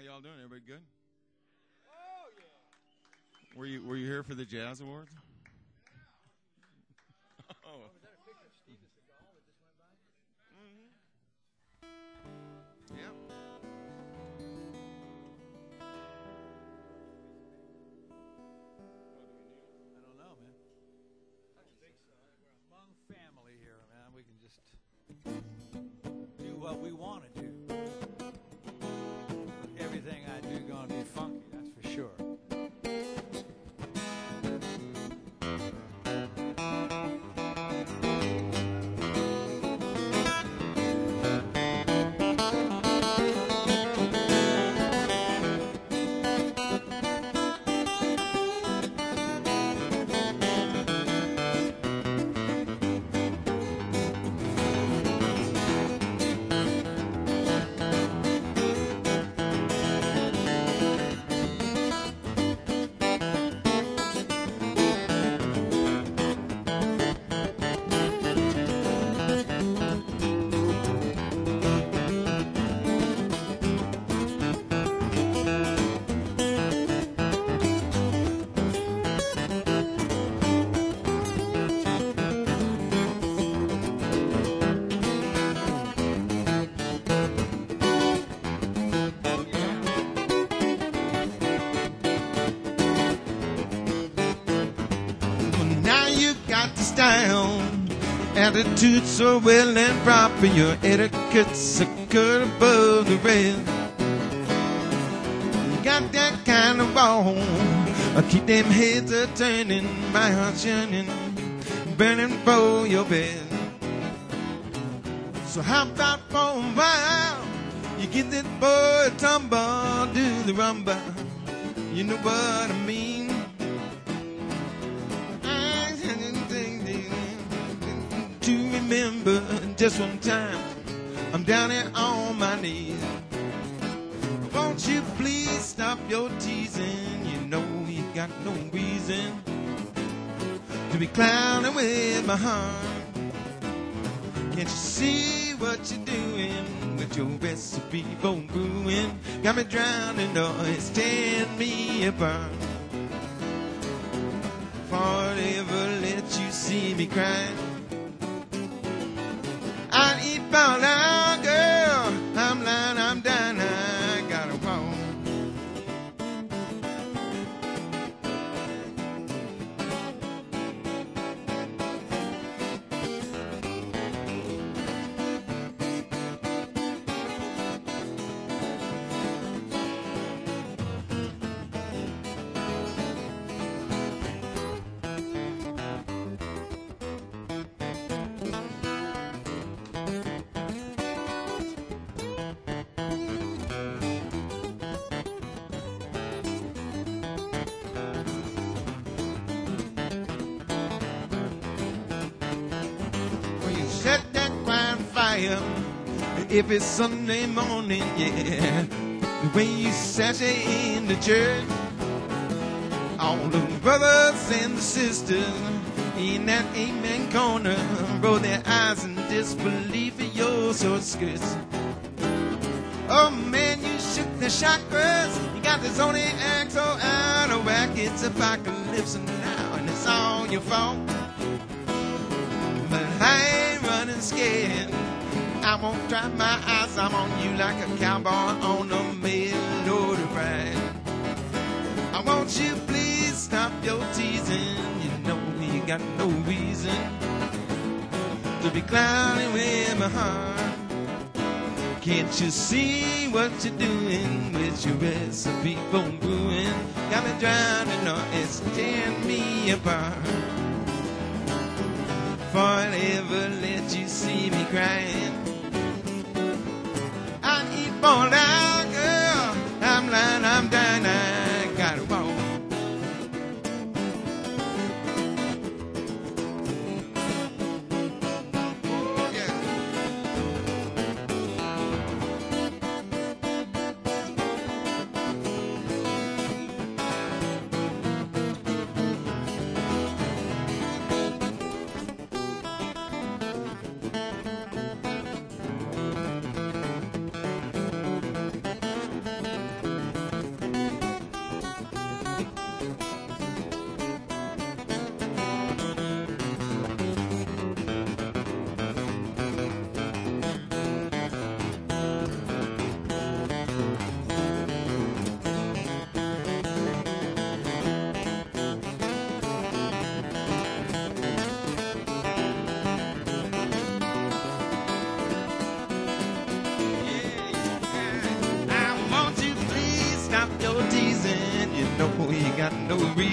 y'all doing? Everybody good? Oh yeah. Were you here for the Jazz Awards? Oh. Was that a picture of Steven Seagal that just went by? Mm-hmm. Yep. I don't know, man. I don't think so. We're among family here, man. We can just do what we want to do. Everything I do gonna be funky, that's for sure. Attitude so well and proper, your etiquette's a cut above the rest. You got that kind of ball, keep them heads a turning, my heart's yearning, burning for your bed. So how about for a while, you give that boy a tumble, do the rumba, you know what I mean? Remember just one time I'm down here on my knees. Won't you please stop your teasing? You know you got no reason to be clowning with my heart. Can't you see what you're doing with your recipe for brewing? Got me drowning, or it's tearing me apart. If I ever let you see me crying, I'd eat all out, girl. I'm lying, I'm dying, I gotta walk. If it's Sunday morning, yeah, the way you sashay in the church, all the brothers and the sisters in that amen corner roll their eyes in disbelief at your short skirts. Oh man, you shook the chakras, you got this only act so out of whack. It's apocalypse now, and it's all your fault. But I ain't running scared. I won't dry my eyes, I'm on you like a cowboy on a mail order ride. I want you please stop your teasing. You know you got no reason to be clowning with my heart. Can't you see what you're doing with your recipe for brewing? Got me drowning, or it's tearing me apart. If I ever let you see me crying, I'd eat more now, girl. I'm lying, I'm dying, I gotta walk.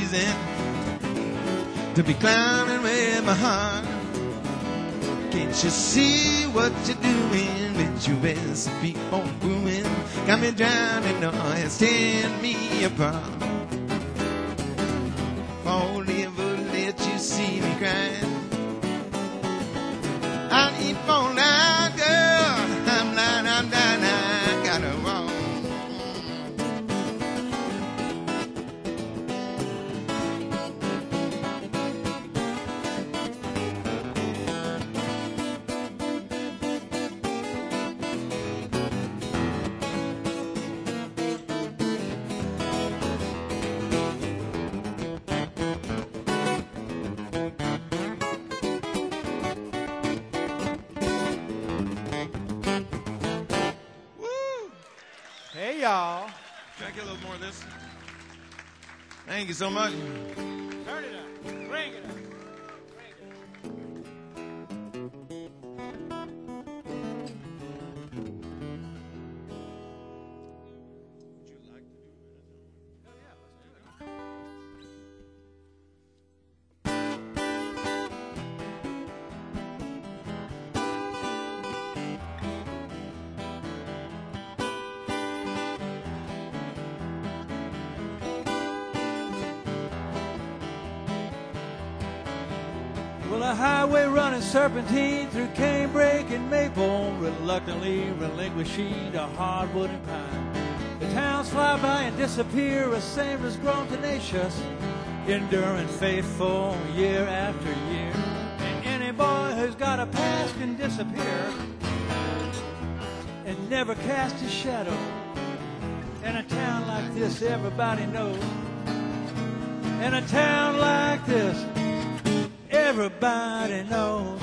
reason to be clowning with my heart. Can't you see what you're doing with your best keep on booing? Got me drowning, noise tearing me apart. If only I would let you see me crying. I keep on lying, girl. I'm lying, I'm dying, I gotta walk. Hey, y'all. Can I get a little more of this? Thank you so much. Turn it up. Bring it up. Would you like to do it? Oh, yeah, let's do it. Well, a highway running serpentine through canebrake and maple, reluctantly relinquishing to hardwood and pine. The towns fly by and disappear, a sailor's grown tenacious, enduring faithful year after year. And any boy who's got a past can disappear and never cast his shadow. In a town like this, everybody knows. In a town like this, everybody knows.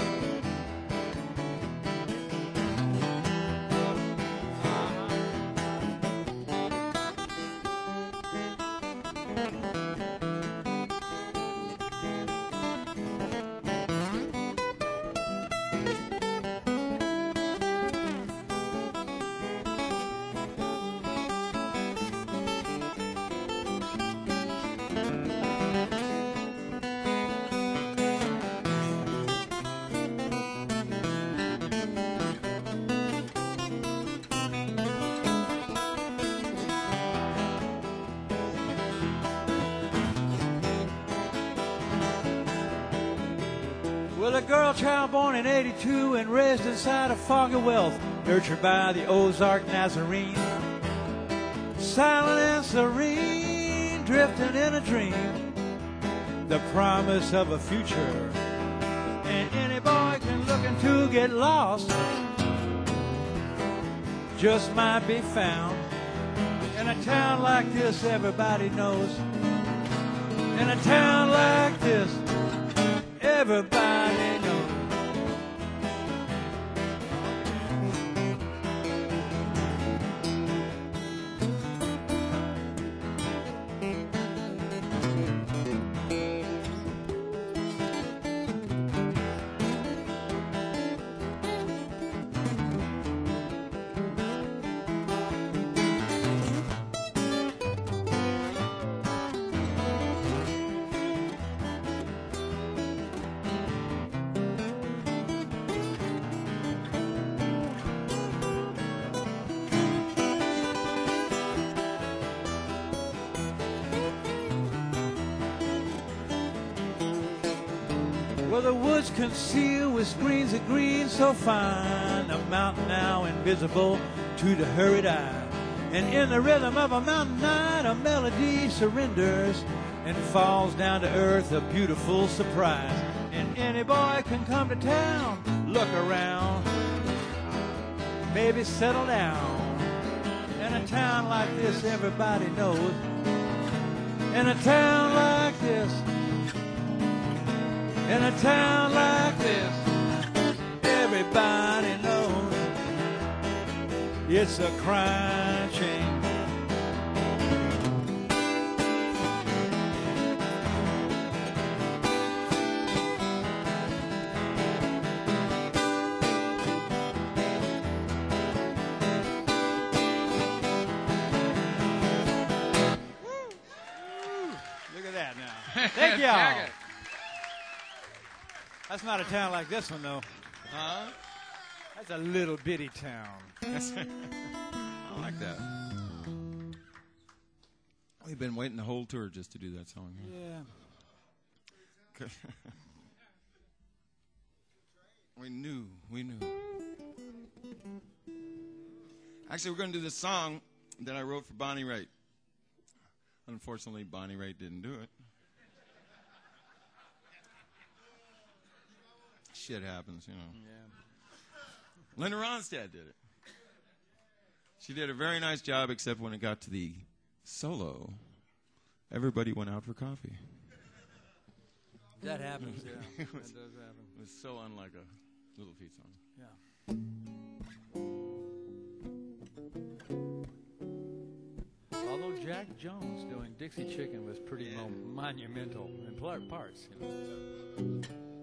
Well, a girl child born in 82 and raised inside a fog of wealth, nurtured by the Ozark Nazarene. Silent and serene, drifting in a dream, the promise of a future. And any boy can look into get lost, just might be found. In a town like this, everybody knows. In a town like this, everybody knows. Well, the woods concealed with screens of green so fine, a mountain now invisible to the hurried eye. And in the rhythm of a mountain night, a melody surrenders and falls down to earth, a beautiful surprise. And any boy can come to town, look around, maybe settle down. In a town like this, everybody knows. In a town like this, in a town like this, everybody knows it's a crime shame. Look at that now. Thank y'all. Jacket. That's not a town like this one, though. Huh? That's a little bitty town. I like that. We've been waiting the whole tour just to do that song. Yeah. We knew. Actually, we're going to do this song that I wrote for Bonnie Raitt. Unfortunately, Bonnie Raitt didn't do it. Shit happens, you know. Yeah. Linda Ronstadt did it. She did a very nice job, except when it got to the solo, everybody went out for coffee. That happens, yeah. It That does happen. was so unlike a Little Feat song. Yeah. Although Jack Jones doing Dixie Chicken was pretty monumental in parts. You know.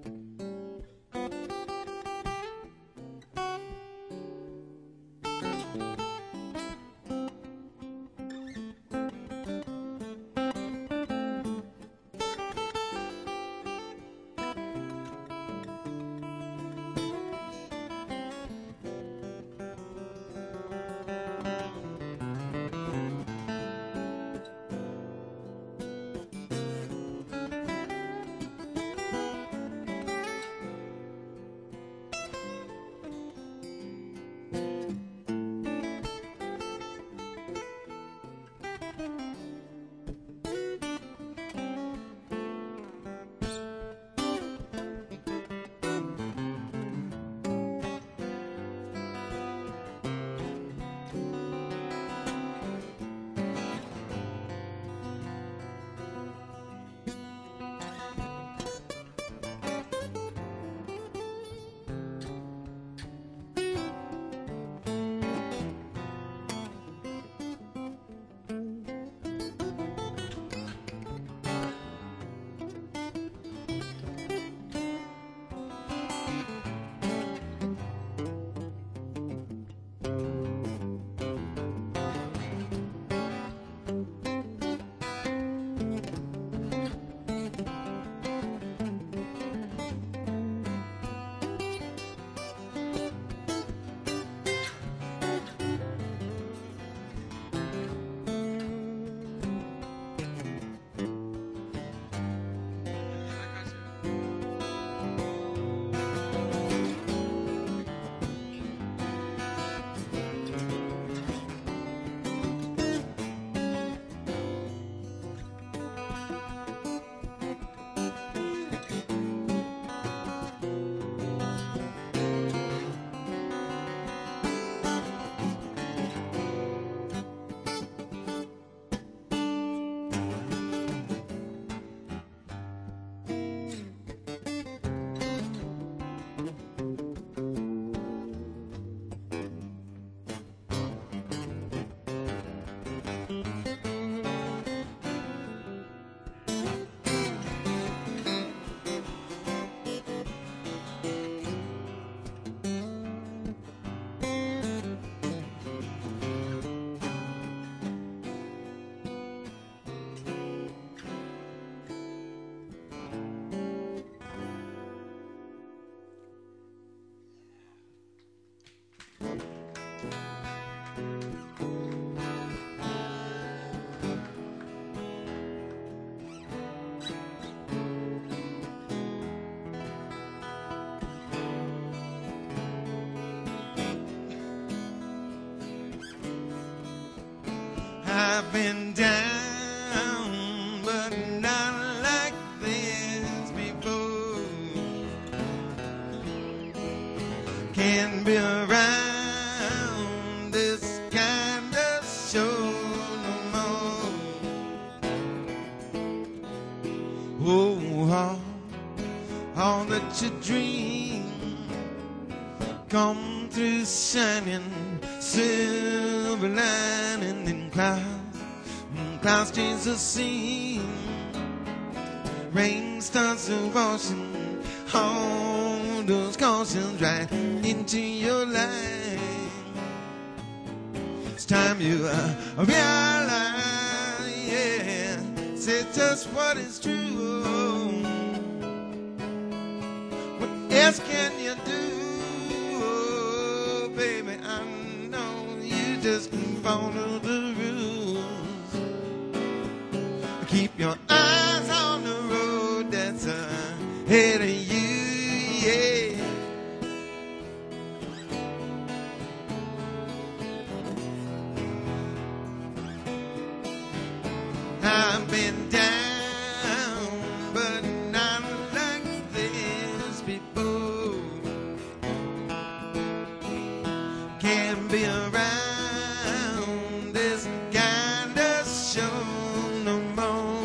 I've been down, but not like this before. Can't be around this kind of show no more. Oh, all that you dream come through shining silver lining in clouds. Clouds change the scene. Rain starts to washing all those cautions right into your life. It's time you realize, yeah, say just what is true. else can you do? Oh, baby, I know you just follow the rules. Keep your eyes on the road that's ahead of you, yeah. I've been down, but not like this before. Can't be around this kind of show no more.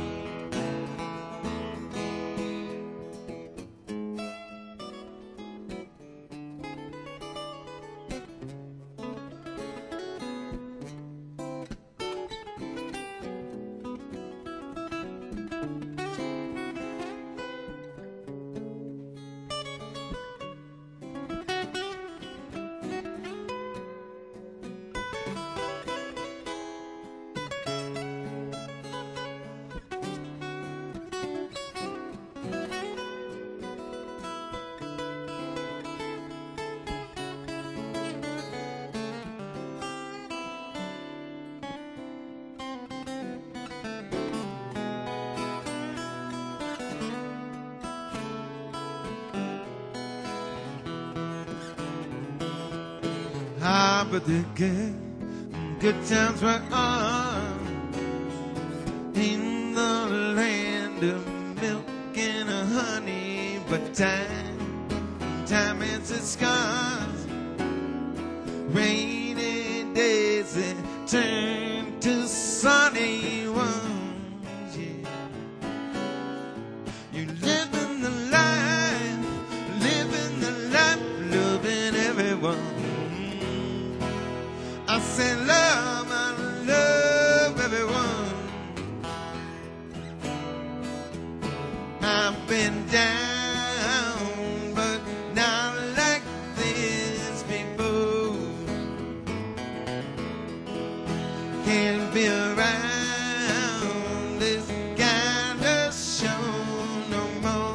Ah, but the good times were on in the land of milk and honey. But time has its scars. Rainy days that turn to sunny ones. Yeah, you living the life, loving everyone. I say love, I love everyone. I've been down, but not like this before. Can't be around this kind of show no more.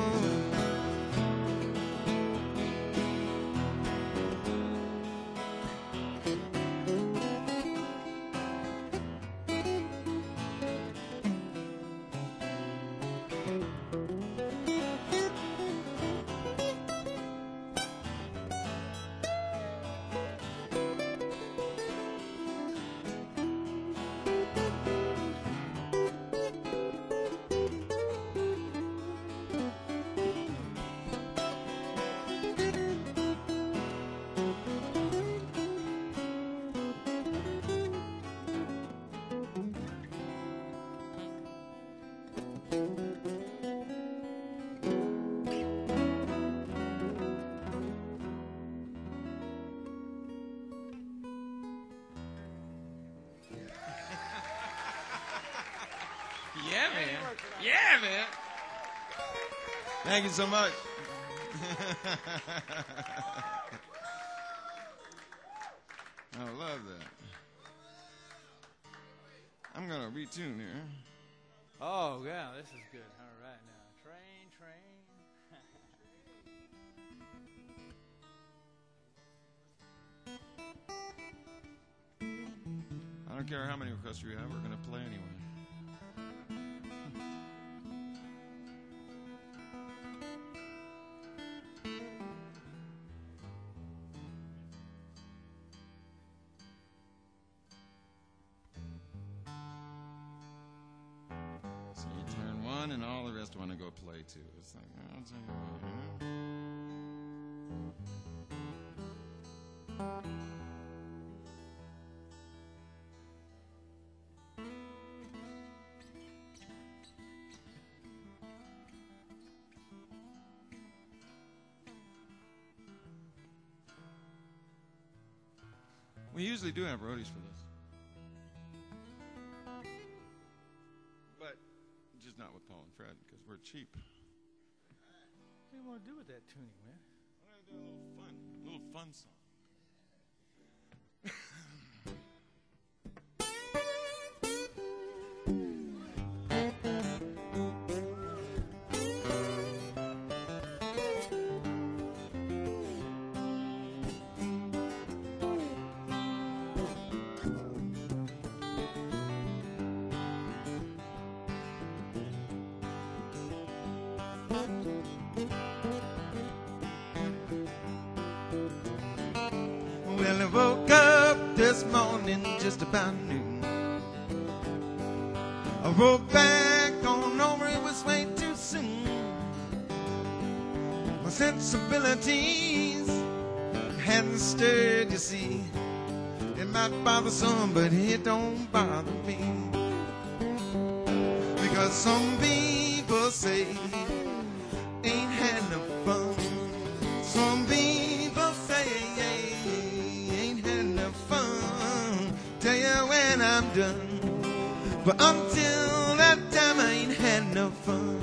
Yeah, man. Yeah, man. Thank you so much. I love that. I'm going to retune here. Oh, yeah, this is good. All right, now. Train. I don't care how many requests you have, we're going to play anyway. So you turn one and all the rest want to go play too. It's like, I'll tell you what, you know? We usually do have roadies for this. But just not with Paul and Fred because we're cheap. What do you want to do with that tuning, man? We're going to do a little fun song. morning, just about noon. I rode back on over, it was way too soon. My sensibilities hadn't stirred, you see. It might bother some, but it don't bother me. Because some people say ain't had no fun. Some people say ain't had no fun. Tell you when I'm done, but until that time I ain't had no fun.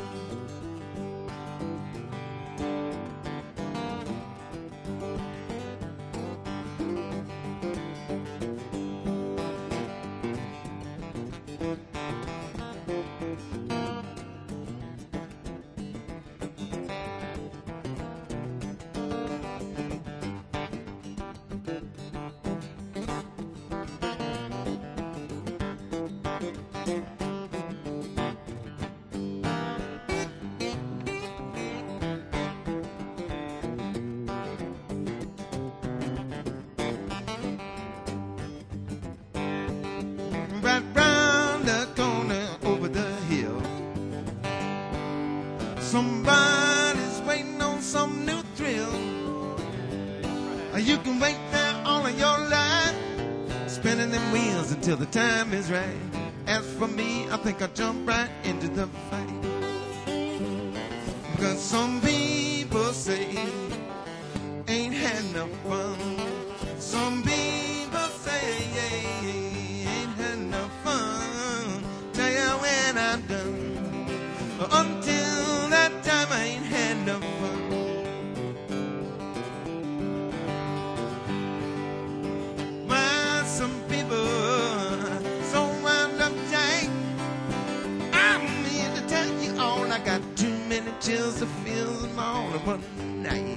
Right round the corner over the hill, somebody's waiting on some new thrill. You can wait there all of your life, spinning them wheels until the time is right. As for me, I think I'll jump right into the fight. Because some people say ain't had no fun. Some people say ain't had no fun. Tell you when I'm done, but until that time I ain't had no fun. Well, some people so wound up tight. I'm here to tell you all, I got too many chills to feel them all in one night.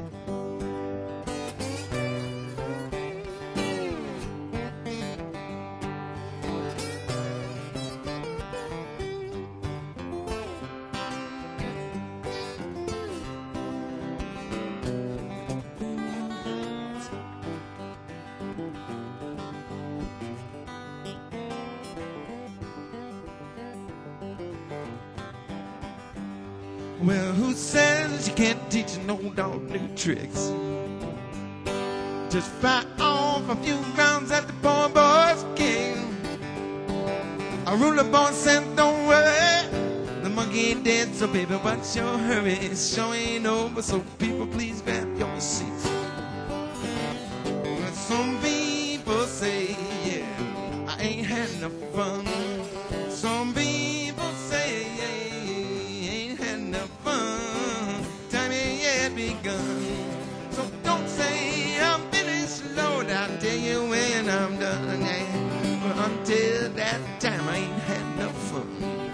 Well, who says you can't teach an old dog new tricks? Just fly off a few rounds at the poor boy's king. A ruler boy said, don't worry, the monkey ain't dead, so baby, what's your hurry? It sure ain't over, so people, please grab your seats. But some people say, yeah, I ain't had no fun. Some people say, ain't had no fun. Time ain't yet begun. So don't say I'm finished, Lord, I'll tell you when I'm done. Yeah. But until that time, I ain't had no fun.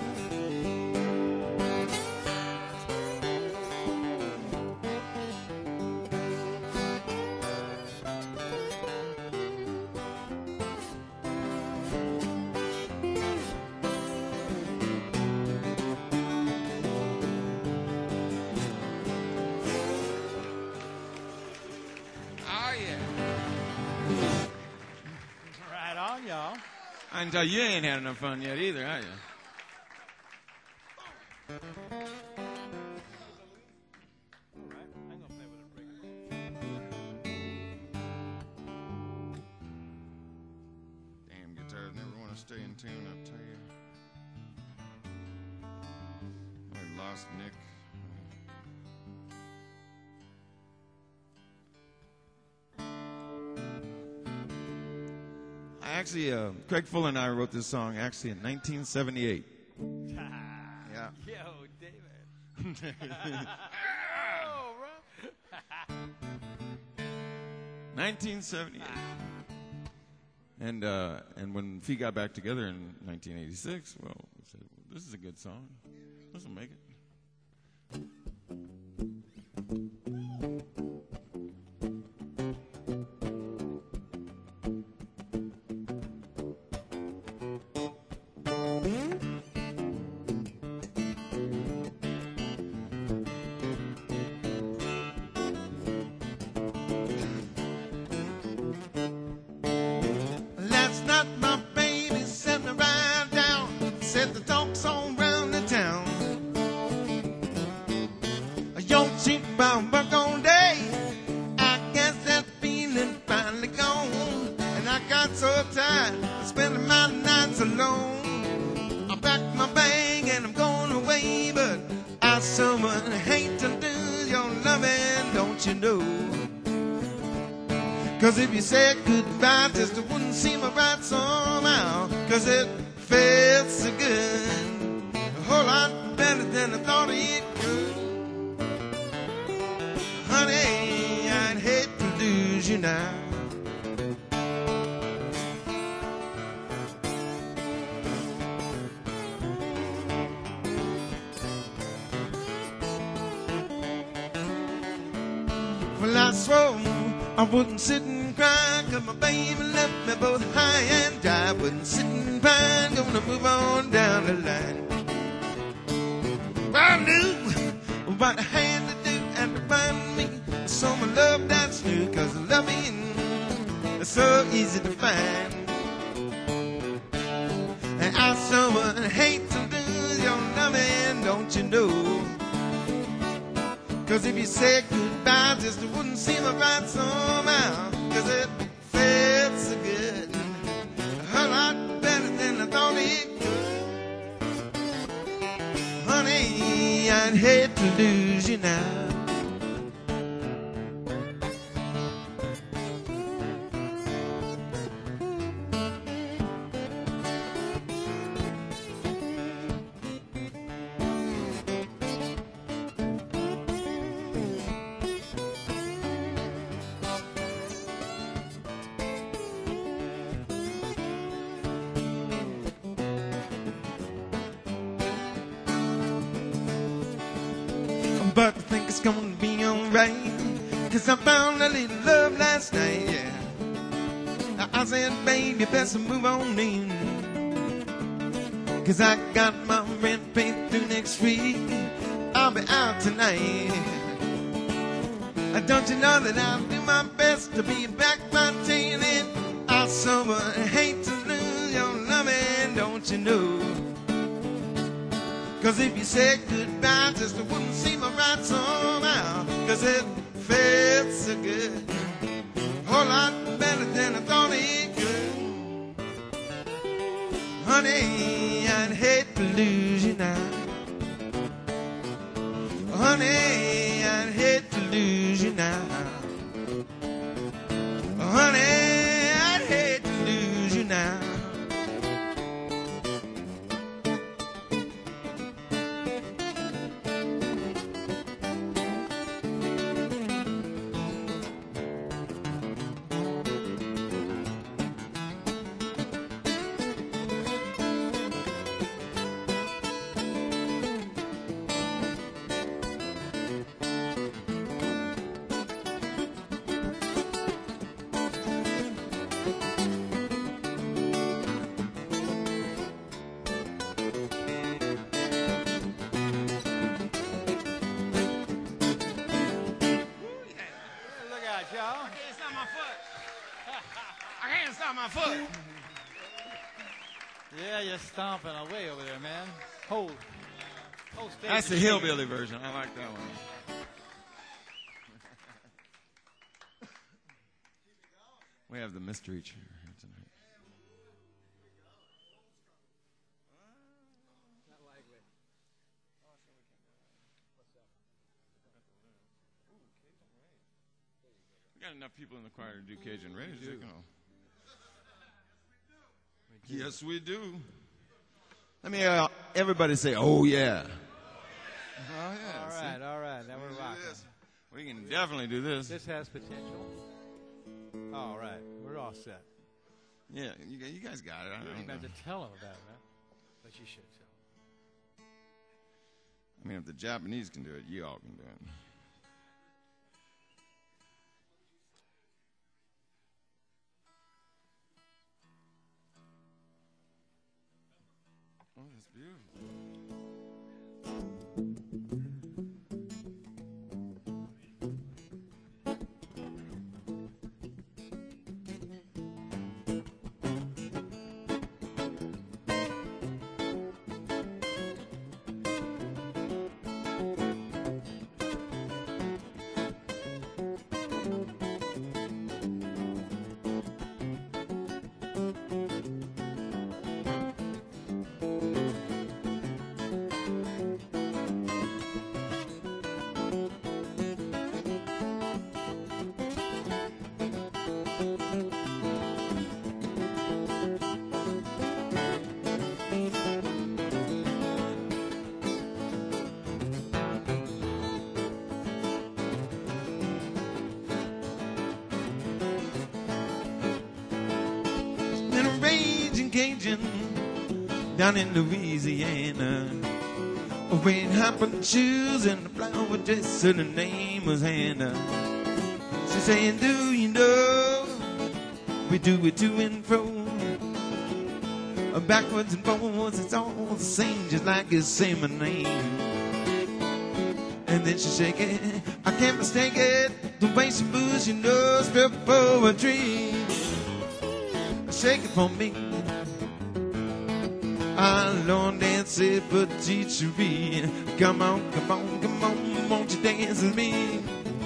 Right on, y'all. I can tell you ain't had enough fun yet either, are you? Damn guitars never want to stay in tune, I tell you. I lost Nick. Actually, Craig Fuller and I wrote this song actually in 1978. Yeah. Yo, David. Oh, bro. 1978. And when Fee got back together in 1986, well, we said, well, this is a good song. This will make it. days alone. I packed my bag and I'm going away, but I someone hate to lose your loving, don't you know? 'Cause if you said goodbye, just it wouldn't seem right somehow. 'Cause it felt so good, a whole lot better than I thought it could. Honey, I'd hate to lose you now. Well, I swore I wouldn't sit and cry, 'cause my baby left me both high and dry. Wouldn't sit and cry, gonna move on down the line. Well, I knew what I had to do and to find me some love that's new, 'cause loving is so easy to find. And I so would hate to lose your loving, don't you know? 'Cause if you said goodbye, just it wouldn't seem right somehow. 'Cause it felt so good, a lot better than I thought it could. Honey, I'd hate to lose you now. But I think it's gonna be alright, 'cause I found a little love last night, yeah. I said, baby, best move on in, 'cause I got my rent paid through next week. I'll be out tonight. Don't you know that I'll do my best to be back by 10? And I so would hate to lose your loving, don't you know? 'Cause if you said goodbye, just it wouldn't seem right somehow. 'Cause it felt so good, a whole lot better than I thought it could. Honey, I'd hate to lose you now. Honey, I'd hate to lose you now. Honey, I'd hate to lose you now. My foot. Yeah, you're stomping away over there, man. Hold steady. That's the hillbilly version. I like that one. We have the mystery chair here tonight. We got enough people in the choir to do Cajun Rage. Yes, we do. Let me everybody say, "Oh yeah." Oh yeah. All right. Now we're rocking. We can definitely do this. This has potential. All right, we're all set. Yeah, you guys got it. I don't even have to tell them about it, man. But you should tell them. I mean, if the Japanese can do it, you all can do it. Oh, that's beautiful. Cajun down in Louisiana. Wearing high-button shoes and a flower dress, and her name was Hannah. She's saying, do you know we do it to and fro, backwards and forwards, it's all the same, just like it's saying my name. And then she shake it, I can't mistake it, the way she moves, she knows spell poetry. Shake it for me. I learned dance for teachery. Come on, come on, come on, won't you dance with me?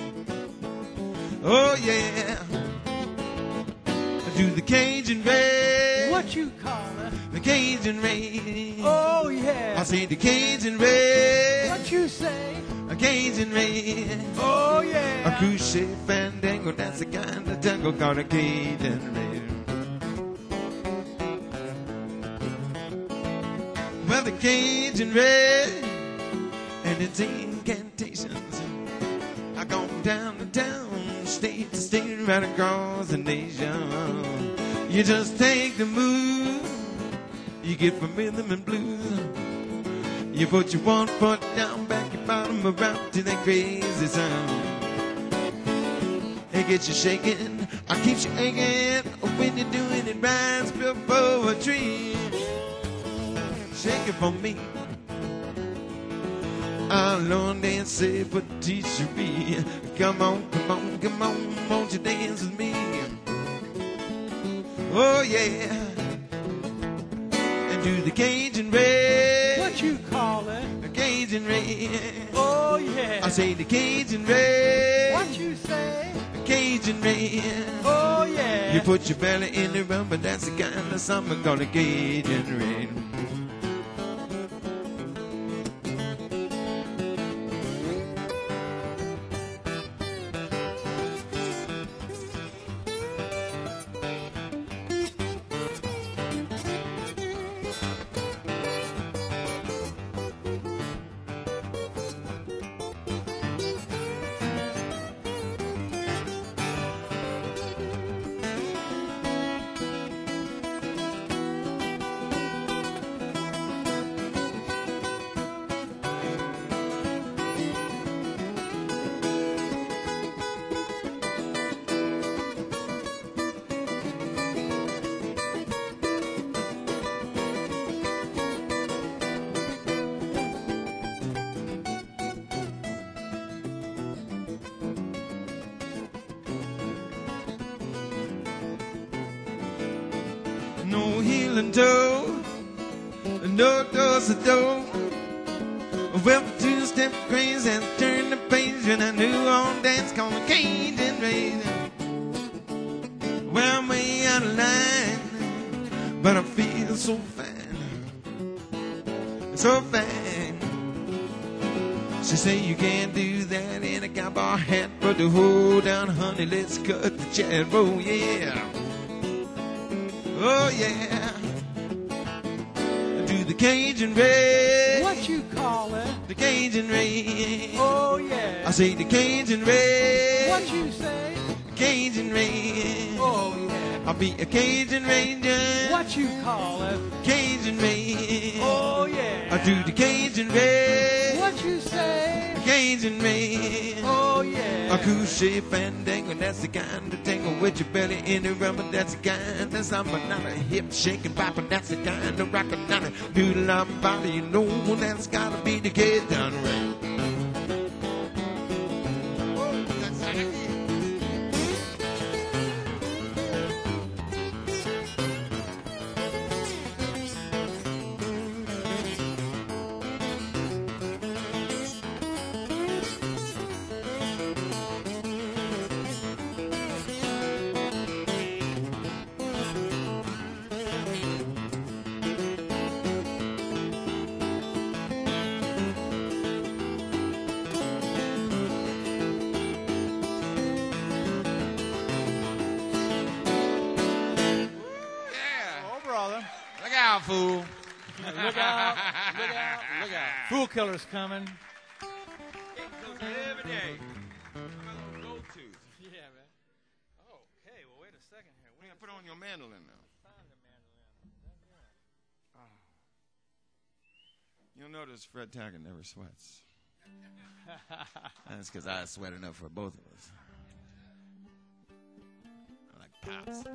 Oh yeah. Do the Cajun rain. What you call it? The Cajun rain. Oh yeah. I say the Cajun rain. What you say? A Cajun rain. Oh yeah. A crochet fandango, that's the kind of tango called a Cajun rain. Well, the Cajun rain and its incantations. I go down to town, state to state, right across the nation. You just take the move, you get from rhythm and blues. You put your one foot down, back your bottom around to that crazy sound. It gets you shaking, I keep you aching. When you're doing it right, spill poetry. Shake it for me. I learned and say for teachery. Come on, come on, come on, won't you dance with me? Oh yeah. And do the Cajun rain. What you call it? The Cajun rain. Oh yeah. I say the Cajun rain. What you say? The Cajun rain. Oh yeah. You put your belly in the rubber, that's the kind of summer called a Cajun rain. No heel and toe, no do-si-do. Well, the two-step craze has turned the page, and I knew on dance called the Cajun rain. Well, I'm way out of line, but I feel so fine, so fine. She say you can't do that in a cowboy hat, but to hold down, honey, let's cut the chat. Oh yeah. Oh yeah. Do the Cajun rain. What you call it? The Cajun rain. Oh yeah. I say the Cajun rain. What you say? Cajun rain. Oh yeah. I'll be a Cajun ranger. What you call it? Cajun rain. Oh yeah. I do the Cajun rain. What you say? Cajun rain. Oh yeah. A crochet fandango, that's the kind of tango with your belly in the rubber, that's the kind. That's I'm not a hip shaking bopping, that's the kind of rockin' not a doodle on body, you know that's gotta be the Cajun rain. Fool. Look out, look out, look out. Fool killer's coming. Every day. Go to. Yeah, man. Oh, okay. Well, wait a second here. We're going to put on your mandolin now. Find the mandolin. You'll notice Fred Taggart never sweats. That's because I sweat enough for both of us. I like Pops.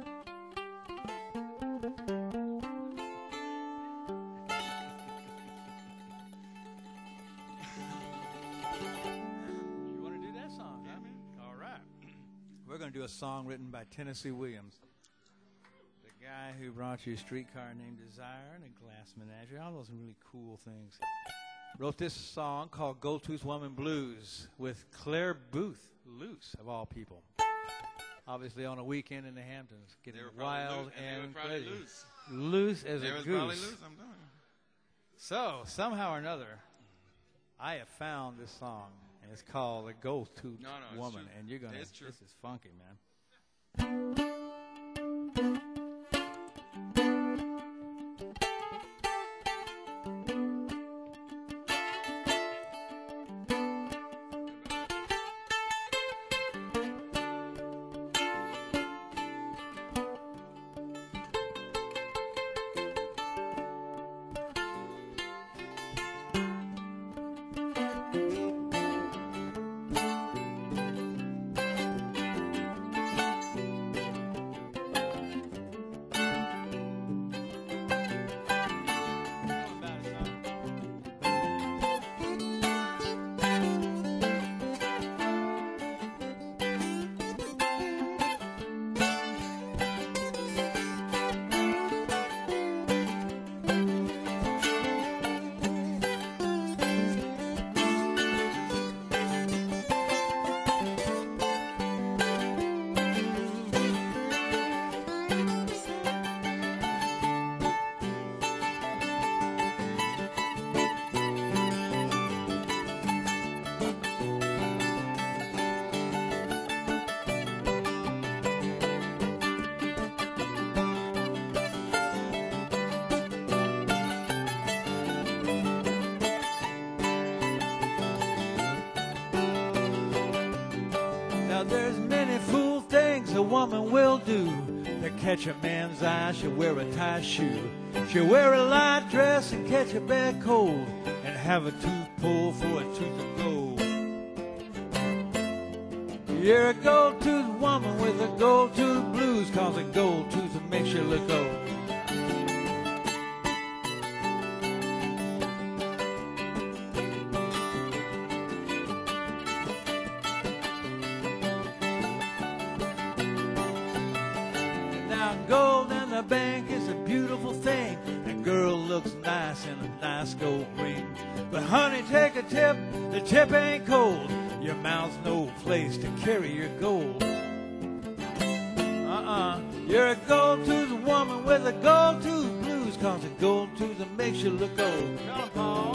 You want to do that song, huh? All right. We're going to do a song written by Tennessee Williams. The guy who brought you Streetcar Named Desire and A Glass Menagerie, all those really cool things. Wrote this song called Goldtooth Woman Blues with Claire Booth, Luce, of all people. Obviously on a weekend in the Hamptons, getting wild and crazy. Loose as a goose. Probably loose, I'm telling you. So, somehow or another, I have found this song, and it's called The Goldtooth Woman. True. And you're going to, this is funky, man. Now there's many fool things a woman will do to catch a man's eye. She'll wear a tight shoe, she'll wear a light dress and catch a bad cold, and have a tooth pulled for a tooth of gold. You're a gold-toothed woman with a gold-tooth blues, 'cause a gold tooth makes you look old. Gold in the bank is a beautiful thing. That girl looks nice in a nice gold ring. But honey, take a tip, the tip ain't cold. Your mouth's no place to carry your gold. You're a gold-toothed woman with a gold-tooth blues, 'cause a gold tooth makes you look old. Tell 'em, Paul.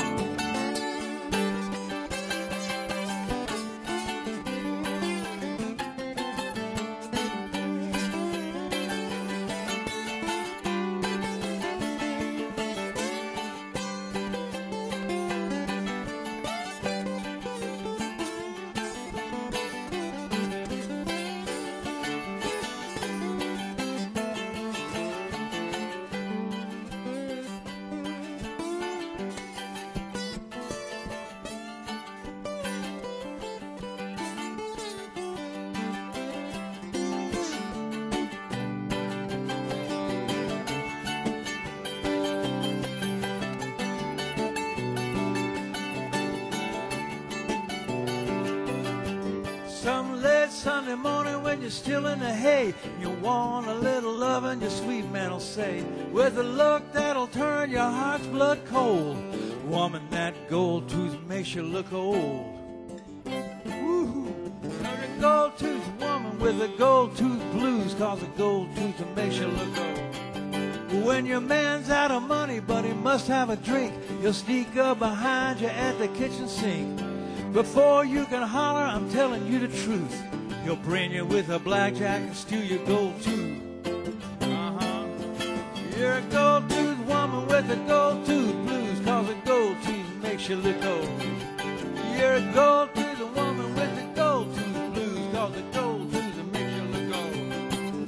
Some late Sunday morning when you're still in the hay, you want a little loving, your sweet man'll say, with a look that'll turn your heart's blood cold. Woman, that gold tooth makes you look old. Woo-hoo. You're a gold tooth woman with a gold tooth blues, 'cause a gold tooth makes you look old. When your man's out of money but he must have a drink, he'll sneak up behind you at the kitchen sink. Before you can holler, I'm telling you the truth, he'll bring you with a blackjack and steal your gold tooth. You're a gold-toothed woman with a gold-tooth blues, 'cause a gold tooth makes you look old. You're a gold-toothed woman with a gold-tooth blues, 'cause a gold tooth makes you look old.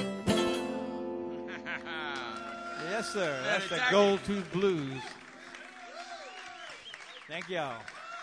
Yes, sir. That's the gold-tooth blues. Thank y'all.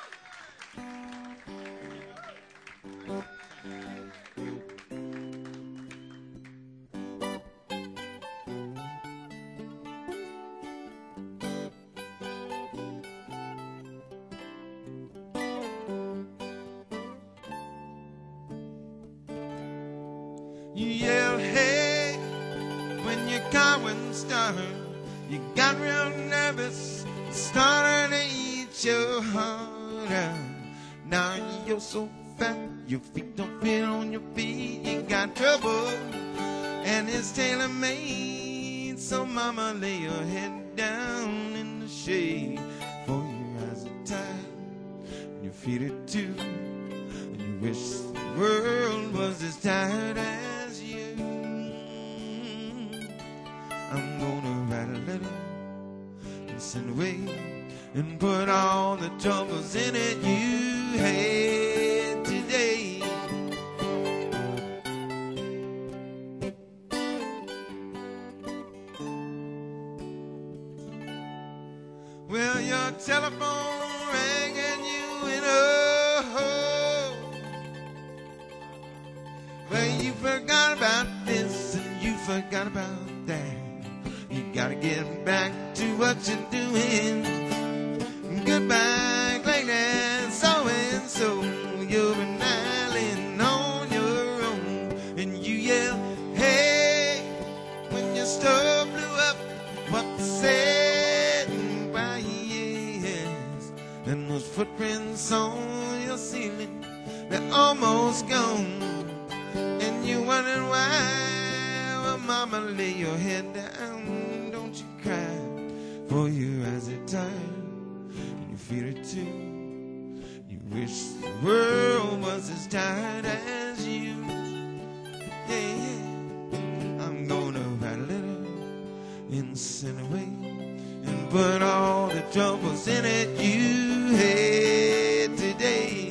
You yell, hey, when your car wouldn't start. You got real nervous, started to eat your heart out. Now you're so fat, your feet don't fit on your feet. You got trouble, and it's tailor-made. So mama, lay your head down in the shade. For your eyes are tired, and your feet are too. And you wish the world was as tired as you. I'm gonna write a letter and send away and put all the troubles in it you had today. Well, your telephone rang and you went, oh, well, you forgot about this and you forgot about that. You gotta get back to what you're doing. Goodbye, Clayton, so-and-so. You're an island on your own. And you yell, hey, when your stove blew up, what said by yes. And those footprints on your ceiling, they're almost gone. And you wondering why. Well, mama, lay your head down, don't you cry. For your eyes are tired, and your feet are too. You wish the world was as tired as you. Yeah, yeah. I'm gonna write a letter and send away and put all the troubles in it you had today.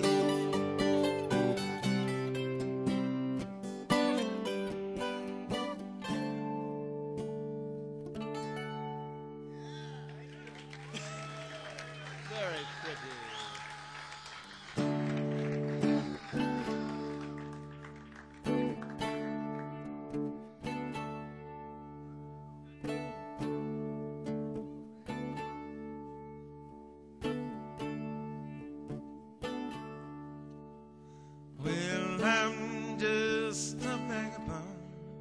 Very pretty. Well, I'm just a vagabond,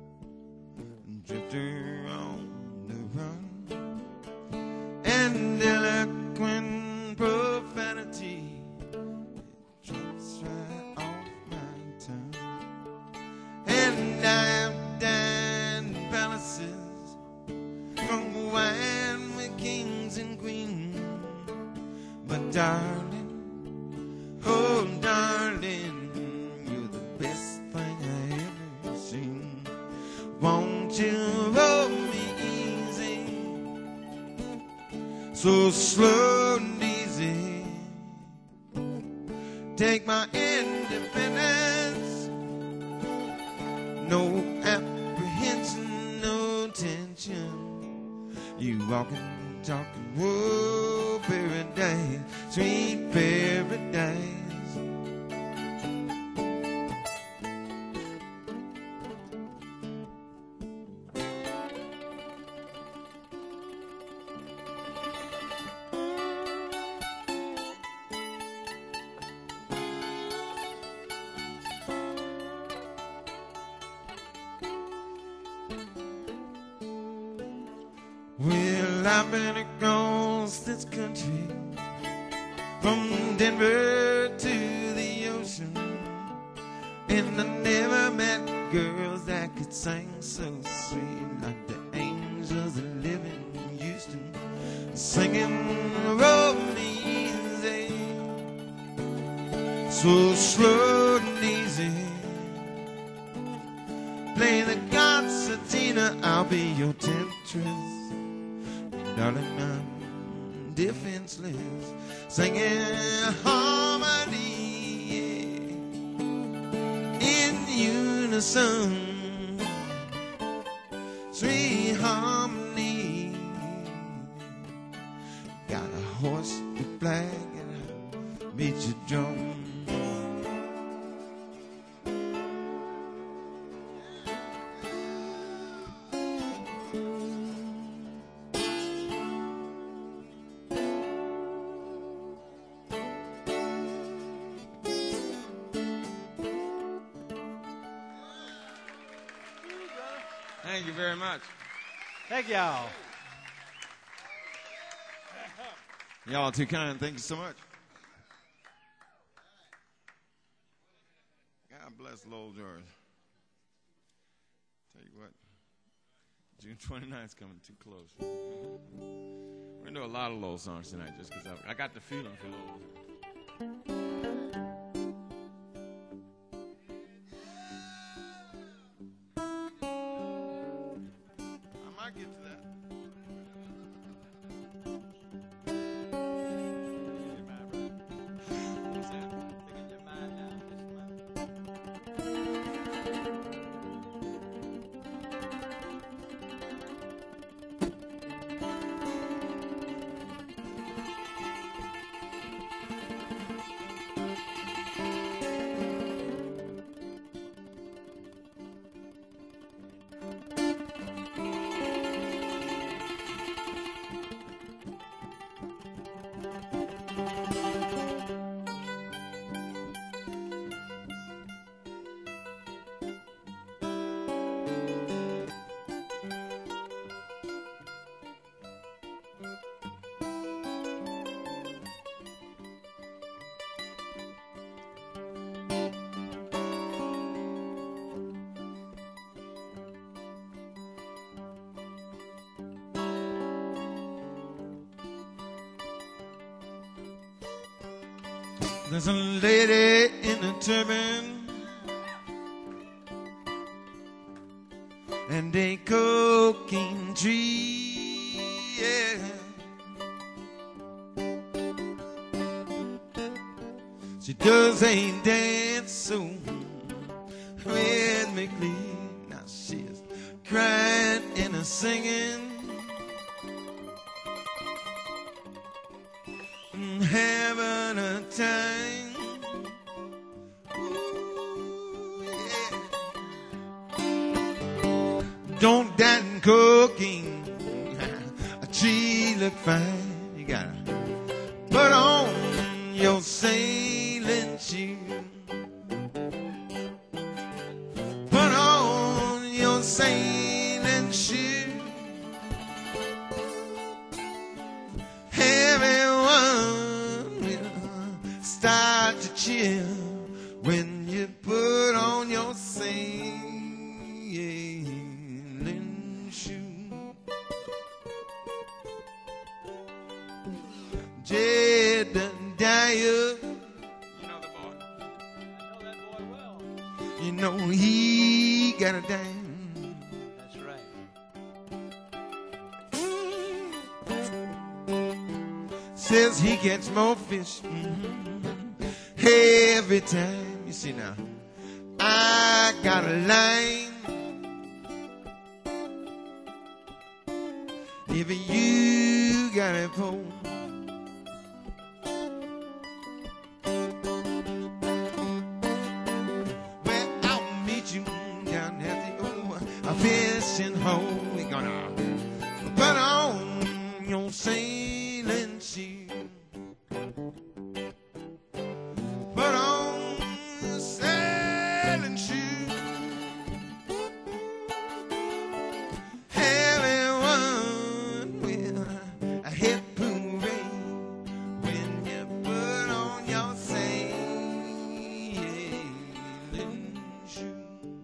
drifter on the run, and eloquent profanity drops right off my tongue. And I've dined in palaces, drunk wine with kings and queens, but darling, oh darling, you're the best thing I ever seen. Won't you roll me easy, so slow and easy? Take my independence, no apprehension, no tension. You walking, talking, whoa, paradise, sweet paradise. Well, I've been across this country, from Denver to the ocean, and I never met girls that could sing so sweet like the angels that live in Houston, singing roll me easy, so slow and easy. Play the concertina, I'll be your temptress. Darling, I'm defenseless, singing harmony, yeah, in unison, sweet harmony. Got a horse with black and beat your drum. Thank you very much. Thank y'all. Y'all too kind. Thank you so much. God bless Lowell George. Tell you what, June 29th is coming too close. We're going to do a lot of Lowell songs tonight just because I got the feeling for Lowell. I might get to that. What's that? Taking your mind down this month. There's a lady in a turban and a cocaine tree, yeah. She does a dance so rhythmically. Now she's crying and a singing, having a time. Ooh, yeah. Don't that cocaine tree look fine? You gotta put on your sailing shoes. Put on your sailing shoes. Everyone will start to chill when you put on your sailing shoes. Jedediah, you know the boy. I know that boy well. You know he got a dime. That's right. Says he gets more fish every time. You see now, I got a line. If you got a pole, well, I'll meet you down at the old fishing hole. We're gonna put on your sailing shoes. Put on your sailing shoes. Everyone will a hip hooray when you put on your sailing shoes.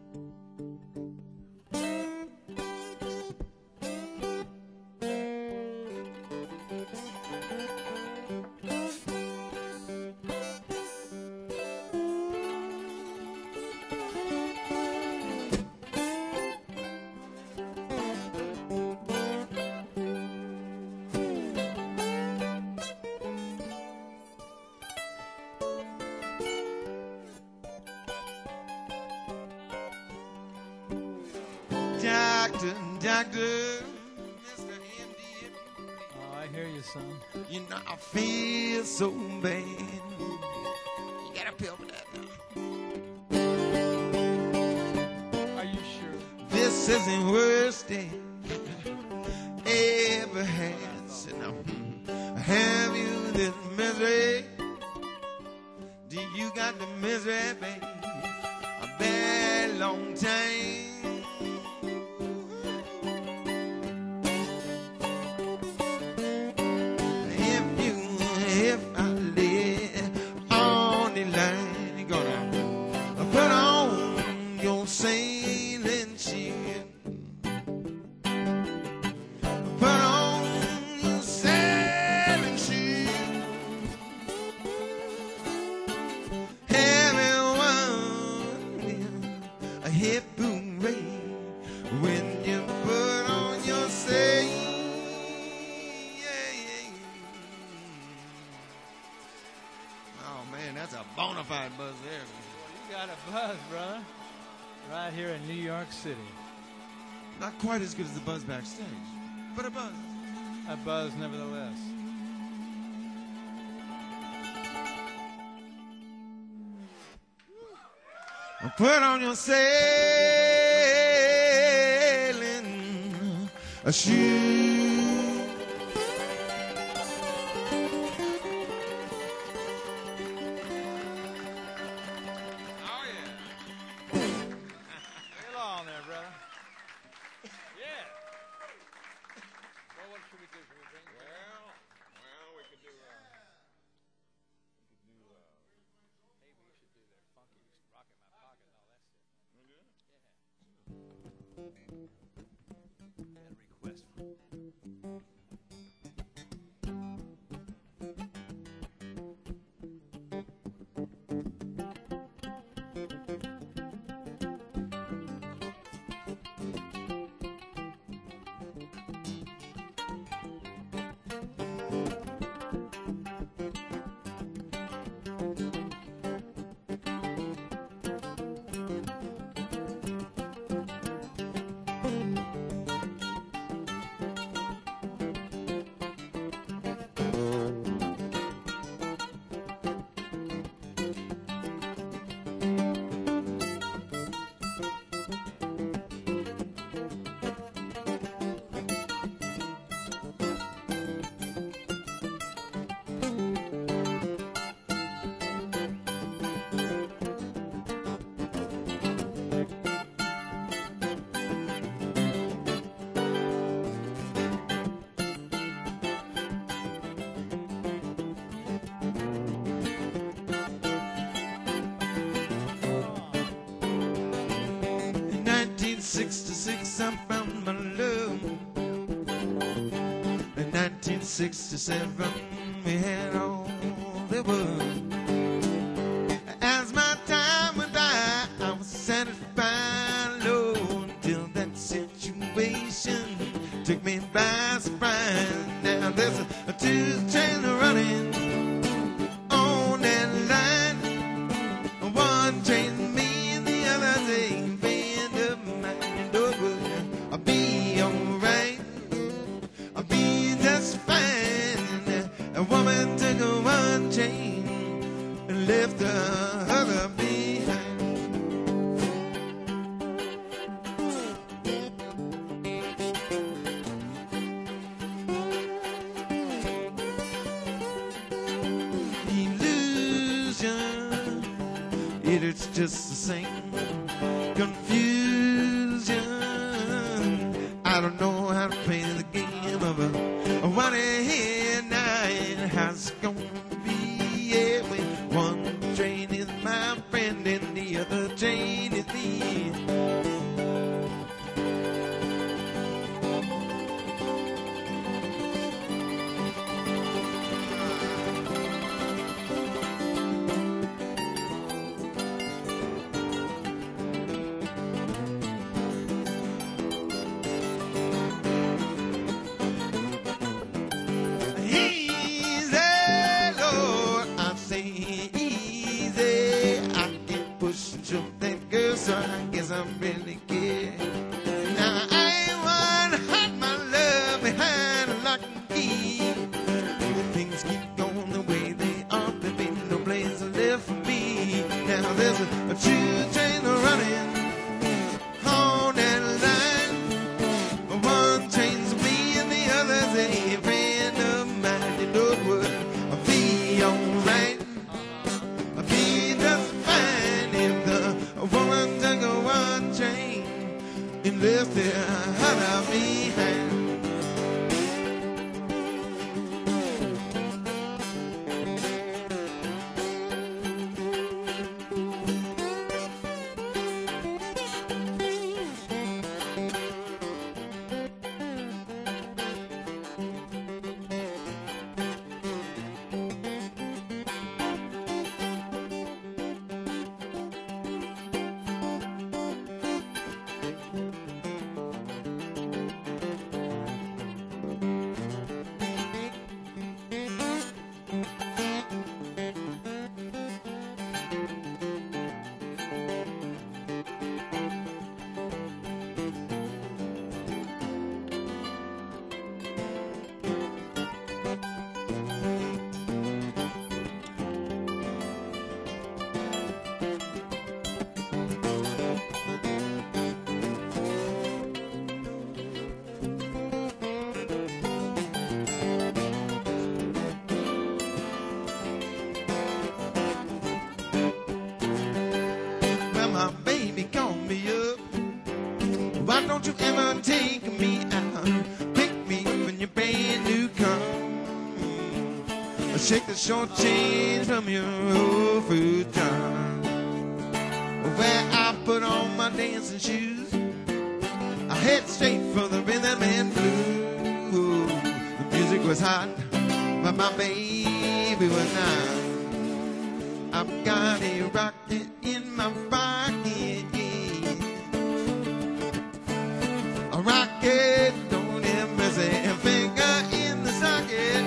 Doctor, doctor, Mr. MD, Oh, I hear you, son. you know I feel so bad. is the worst day ever had. Said, now, have you this misery? Do you got the misery, baby? A bad long time. If I live on the line, you're gonna put on your sailing ship. Put on your sailing ship. Everyone a hip hooray when you put on your sailing. Oh man, that's a bona fide buzz there. You got a buzz, brother. Right here in New York City. Not quite as good as the buzz backstage, but a buzz. A buzz nevertheless. Put on your sailing shoes. Oh, yeah. Get along there, brother. Yeah. Well, what should we do? Should we bring Well, we could do, maybe we should do their funky rock in my pocket and all that stuff. Yeah. Had a request from In 1966, I found my love. In 1967, we had all there was. As my time went by, I was satisfied, Lord, until that situation took me by surprise. Now there's a two train running on that line. One train me and the other ain't bend up mine. I'll be alright. I'll be just fine. A woman took one chain and left the other behind. Illusion, it's just the same. Confusion, I don't know how to play the game of a one-head night. How's it gonna be? Yeah, when one train is my friend and the other train is me. Easy, Lord, I say easy. I can push and shove that girl, so I guess I really care. Now I ain't one to hide my love behind a lock and key. Things keep going the way they ought to be. No place left for me. Now there's a two train running on that line. Shake the short change from your old fruit jar. Where I put on my dancing shoes, I head straight for the rhythm and blues. The music was hot, but my baby was not. I've got a rocket in my pocket, yeah. A rocket, don't embrace a finger in the socket.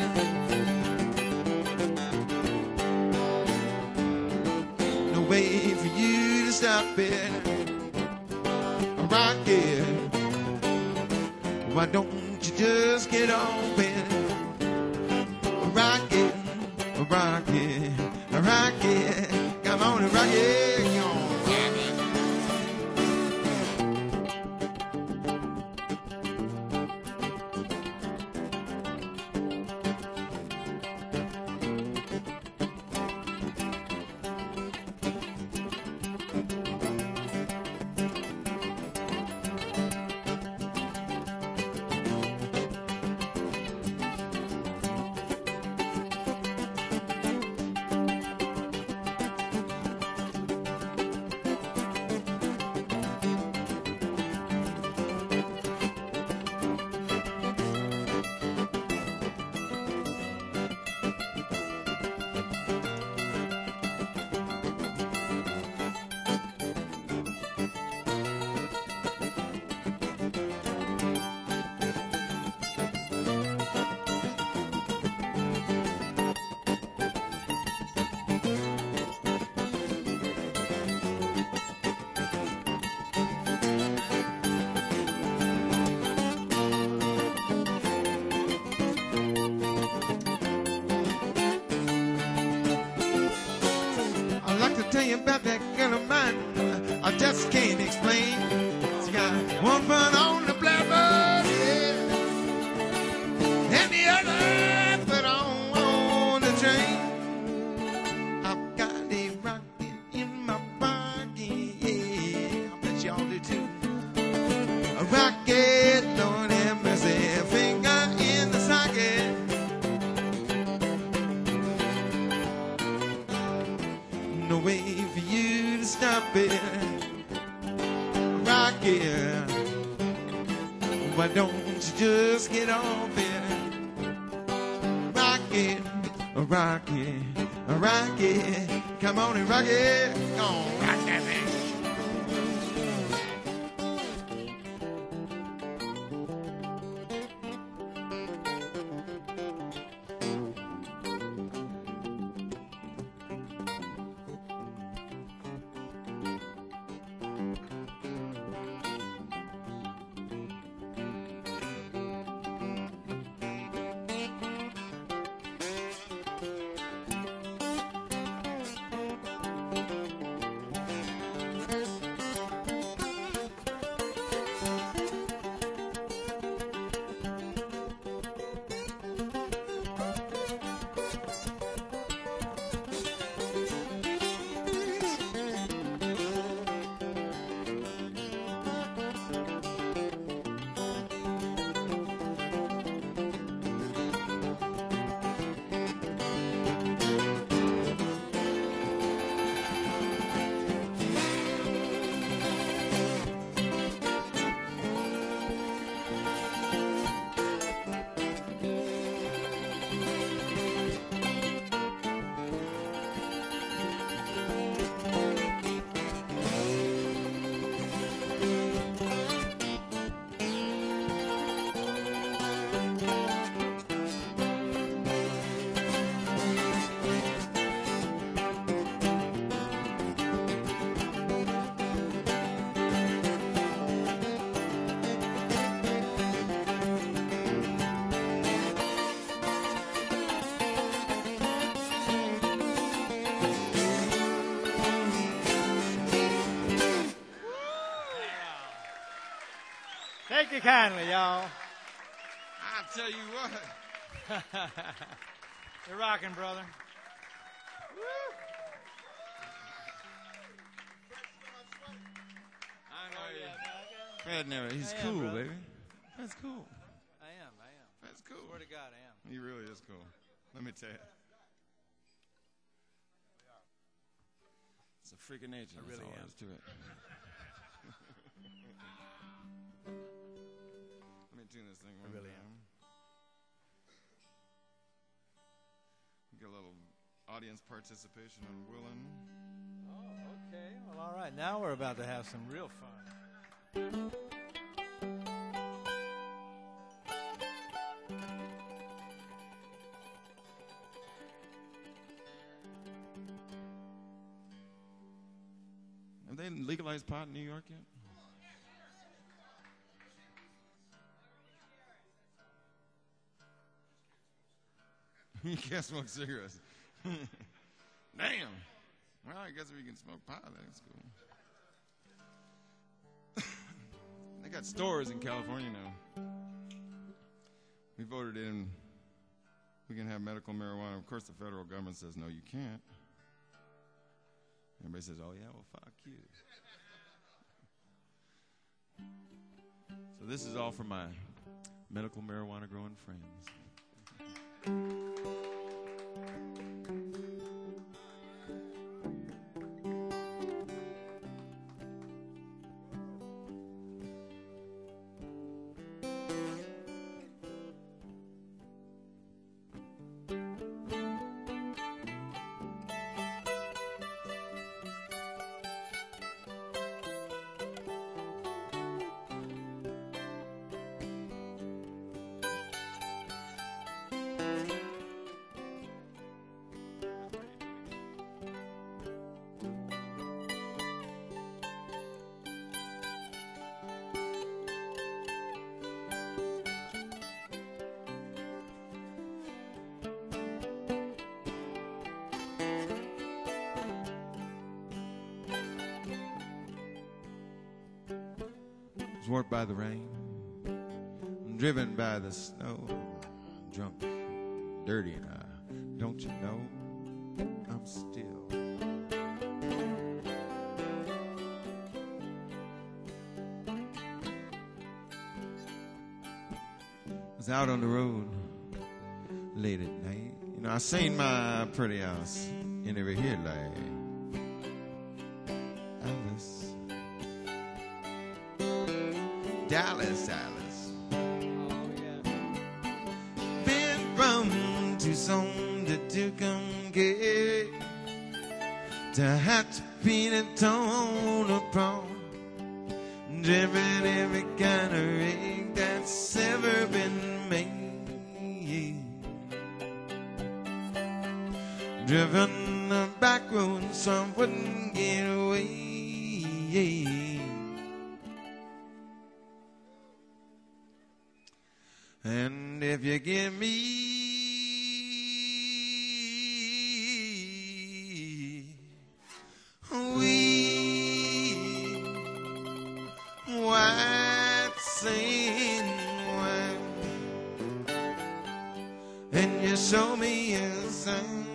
No way for you to stop it. A rocket, why don't you just get off it? A rocket, a rocket, a rocket, come on and rock it, come on. I'd like to tell you about that girl of mine. I just can't explain. She got one foot on the blackboard, yeah, and the other foot on the train. I've got a rocket in my pocket, yeah. I bet y'all do too. A rocket, Lord have mercy, a finger in the socket. No way for you to stop it. Rocket, why don't you just get off it? Rocket, a rocket, a rocket, come on and rock it. Come on, rock that thing. Thank you kindly, y'all. I tell you what. You're rocking, brother. I know you. Fred never. He's I am, cool, brother. baby. That's cool. I am. That's cool. Swear to God, I am. He really is cool. Let me tell you. It's a freak of nature. I That's really all there am. is to it. Let me tune this thing. I really am. Get a little audience participation on Willin'. Oh, okay. Well, all right. Now we're about to have some real fun. Have they legalized pot in New York yet? You can't smoke cigarettes. Damn. Well, I guess if you can smoke pot, that's cool. They got stores in California now. We voted in, we can have medical marijuana. Of course, the federal government says, no, you can't. Everybody says, oh, yeah, well, fuck you. So this is all for my medical marijuana growing friends. Warped by the rain, driven by the snow, drunk, dirty, and don't you know, I'm still. I was out on the road late at night. You know, I seen my pretty house in every headlight. Alice. Dallas, Alice. Oh, yeah. Been from Tucson to Tucumcari to Hatchapina, Tona, Prom, driven every kind of rig that's ever been made, driven the back road so I wouldn't get away. And if you give me weed, white sand wine, and you show me a sign,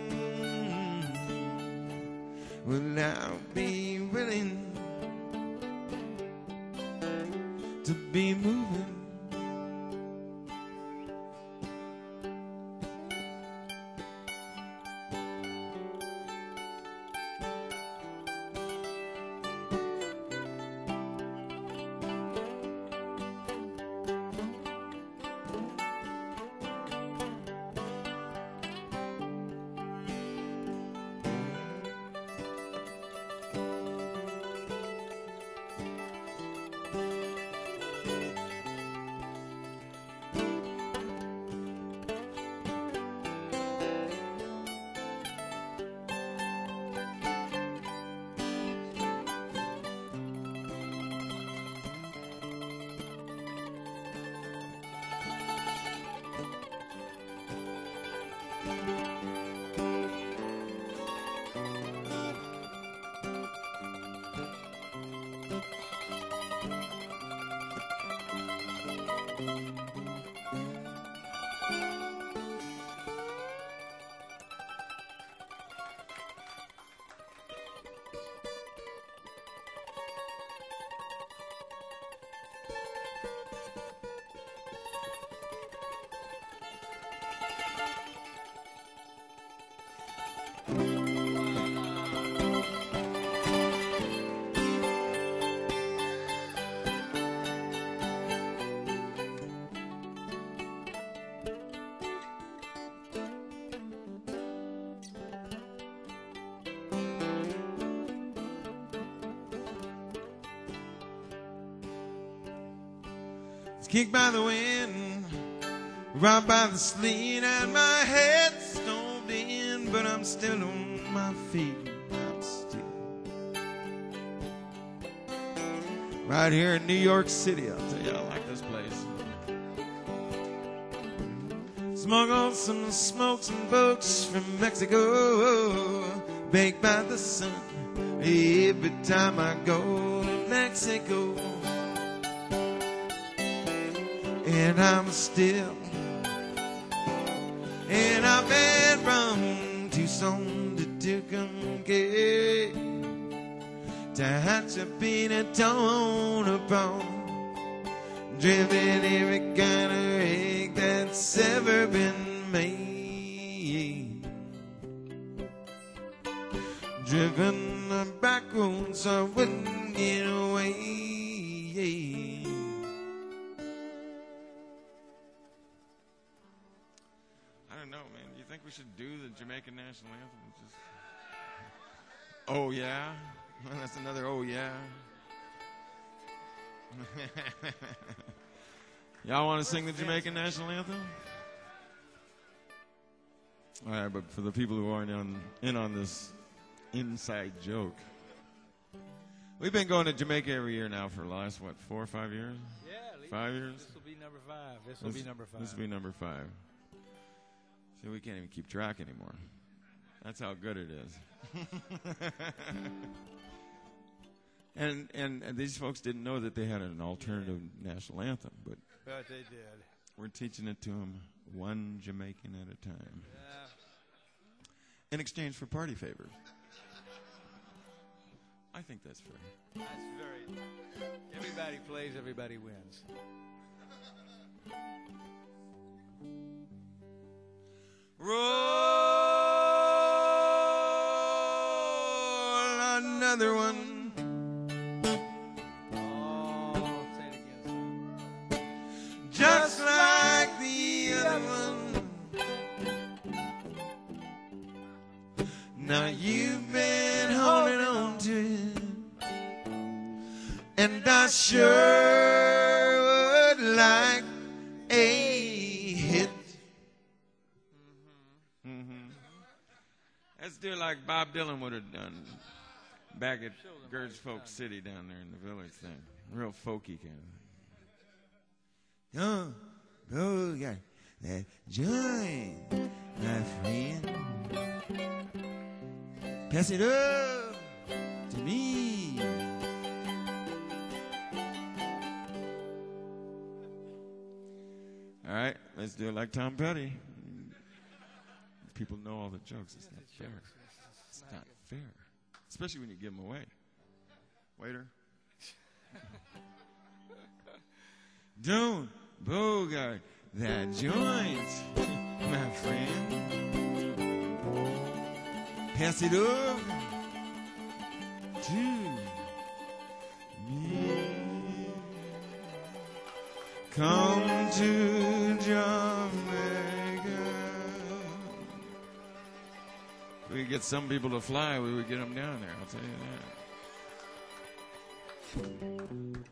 well, I'll be willing to be moving. kicked by the wind, robbed by the sleet, and my head stoned in, but I'm still on my feet. I'm still right here in New York City. I'll tell you, I like this place. Smuggled some smokes and boats from Mexico, baked by the sun every time I go to Mexico. And I'm still, and I've been from Tucson to Tucumcari, to Hatchapina, Tonopah, driven every kind of rig that's ever been made. Driven the back roads so I wouldn't get away. I don't know, man. Do you think we should do the Jamaican national anthem? Just... Oh, yeah? Well, that's another oh, yeah. Y'all want to sing the Jamaican national anthem? All right, but for the people who aren't in on this inside joke, we've been going to Jamaica every year now for the last, 4 or 5 years? Yeah, 5 years? This will be number 5. This will be number 5. This will be number 5. See, we can't even keep track anymore. That's how good it is. And these folks didn't know that they had an alternative national anthem, but they did. We're teaching it to them one Jamaican at a time. Yeah. In exchange for party favors. I think that's fair. That's very... Everybody plays, everybody wins. Roll another one. Just like the other one. Now you've been holding on to it, and I sure would like a hit. Let's do like Bob Dylan would have done back at Gerd's Folk City down there in the village thing. Real folky kind of thing. Oh, got that joint, my friend. Pass it up to me. All right, let's do it like Tom Petty. People know all the jokes. It's not fair. It's not fair. Especially when you give them away. Waiter. Don't bogart that joint, my friend. Pass it over to me. Come to Jamaica. If we get some people to fly, we would get them down there, I'll tell you that.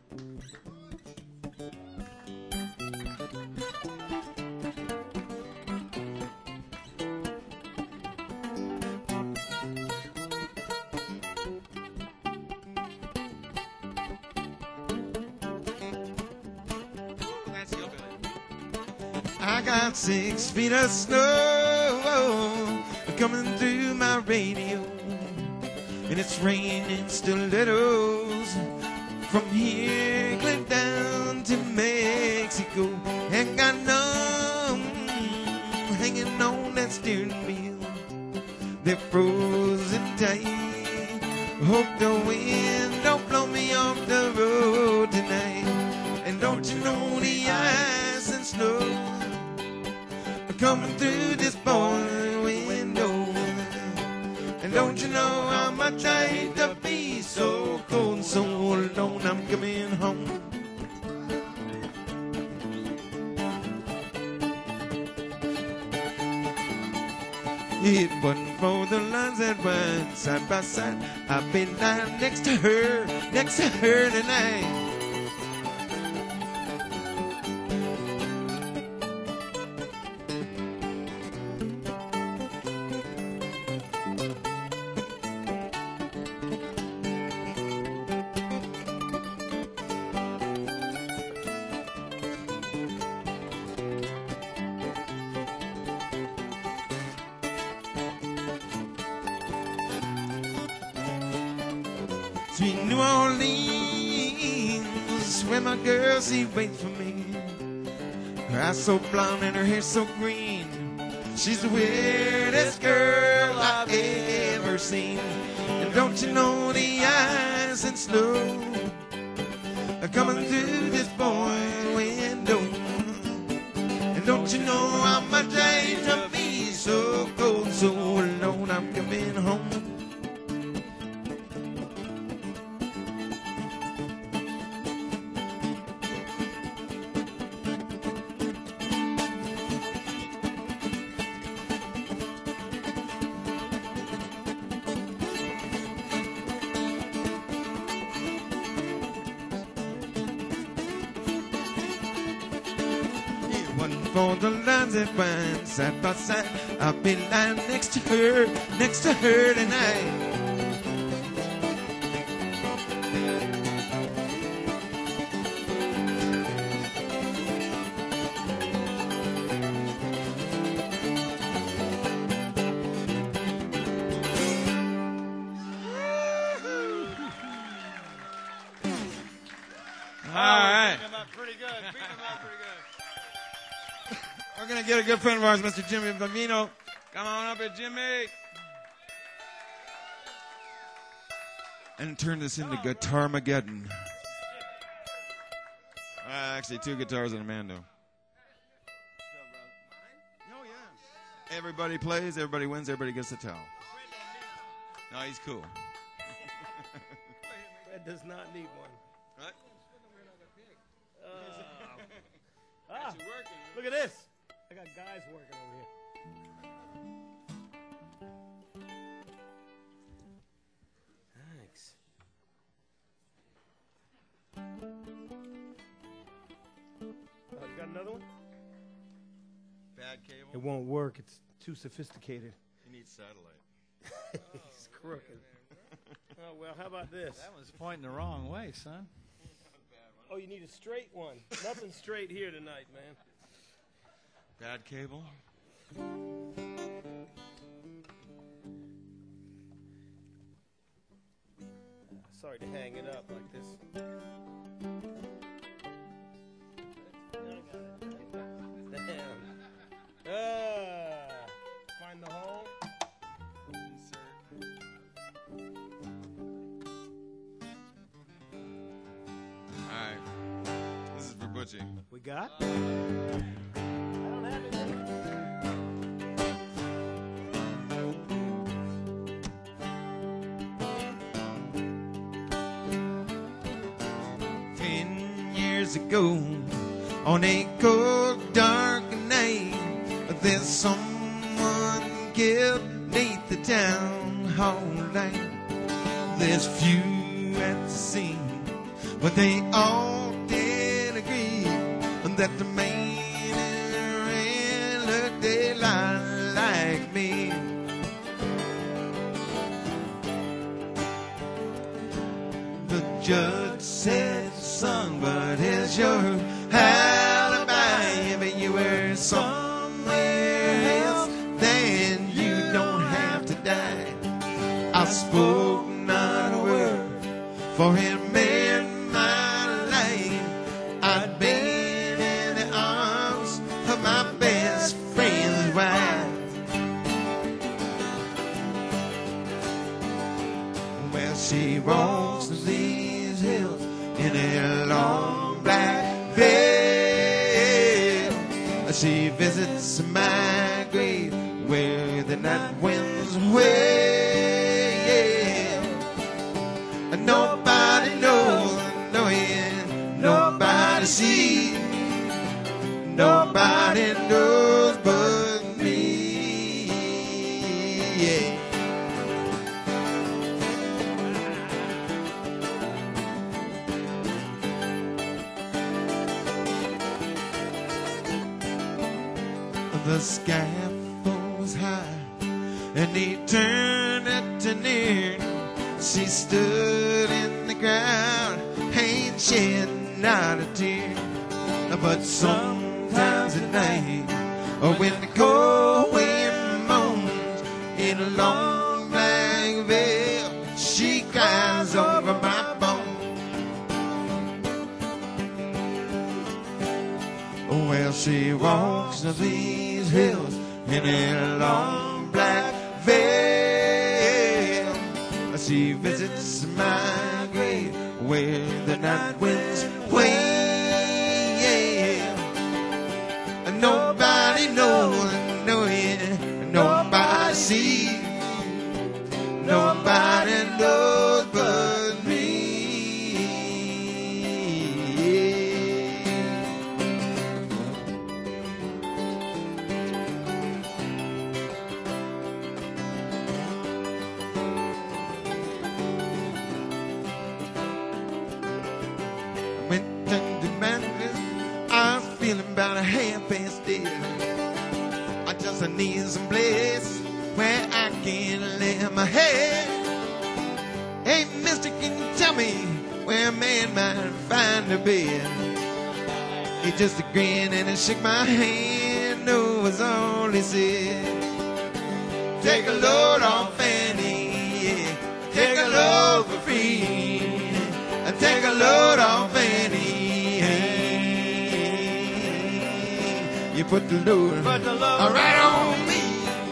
I got 6 feet of snow coming through my radio, and it's raining stilettos from here clear down to Mexico. And got numb hanging on that steering wheel. They're frozen tight. Hope the wind don't blow me off the road tonight. And don't you know the ice and snow coming through this boiling window? And don't you know how much I hate to be so cold and so alone? I'm coming home. It wasn't for the lines that went side by side. I've been lying next to her tonight. Sweet New Orleans, where my girl, she waits for me. Her eyes so blonde and her hair so green. She's the weirdest girl I've ever seen. And don't you know the ice and snow are coming through this boy window? And don't you know how much I hate to be so cold, so alone? I'm coming home. For the lines that wind side by side, I'll be lying next to her tonight. All right. Beat him up pretty good. We're going to get a good friend of ours, Mr. Jimmy Bambino. Come on up here, Jimmy. And turn this into Guitar-mageddon. Actually, 2 guitars and a mando. Oh, yeah. Everybody plays, everybody wins, everybody gets a towel. No, he's cool. Fred does not need one. What? Look at this. I got guys working over here. Thanks. Oh, you got another one? Bad cable? It won't work. It's too sophisticated. You need satellite. He's crooked. Oh, well, how about this? That one's pointing the wrong way, son. Oh, you need a straight one. Nothing straight here tonight, man. Bad cable? Sorry to hang it up like this. Damn. Find the hole. Alright. This is for Butchie. We got? I don't have it. 10 years ago, on a cold, dark night, there's someone killed beneath the town hall light. There's few at the scene, but they all did agree that the man looked a lot like me. The judge said, son, what is your alibi? If you were somewhere else, then you don't have to die. I spoke not a word for him in my life. I'd been in the arms of my best friend's wife. Well, she walks these hills in a long black veil. She visits my grave where the night winds wail. Nobody knows, no, yeah, nobody sees, nobody knows but me. Yeah. The scaffold's high, and he turned it to near. She stood in the ground, ain't shed not a tear. But sometimes at night, or when the cold wind moans in a long black veil, she cries over my she walks up these hills in a long black veil. She visits my grave where the night winds wail. Nobody knows, nobody sees, nobody knows but me. I went to Memphis, I was feeling about a half past dead. I just need some place where I can lay my head. Hey, mister, can you tell me where a man might find a bed? He just grinned and he shook my hand. No, was all he said. Take a load off Fanny, yeah. Take a load for free. Take a load off Fanny, yeah. You put the load right on me.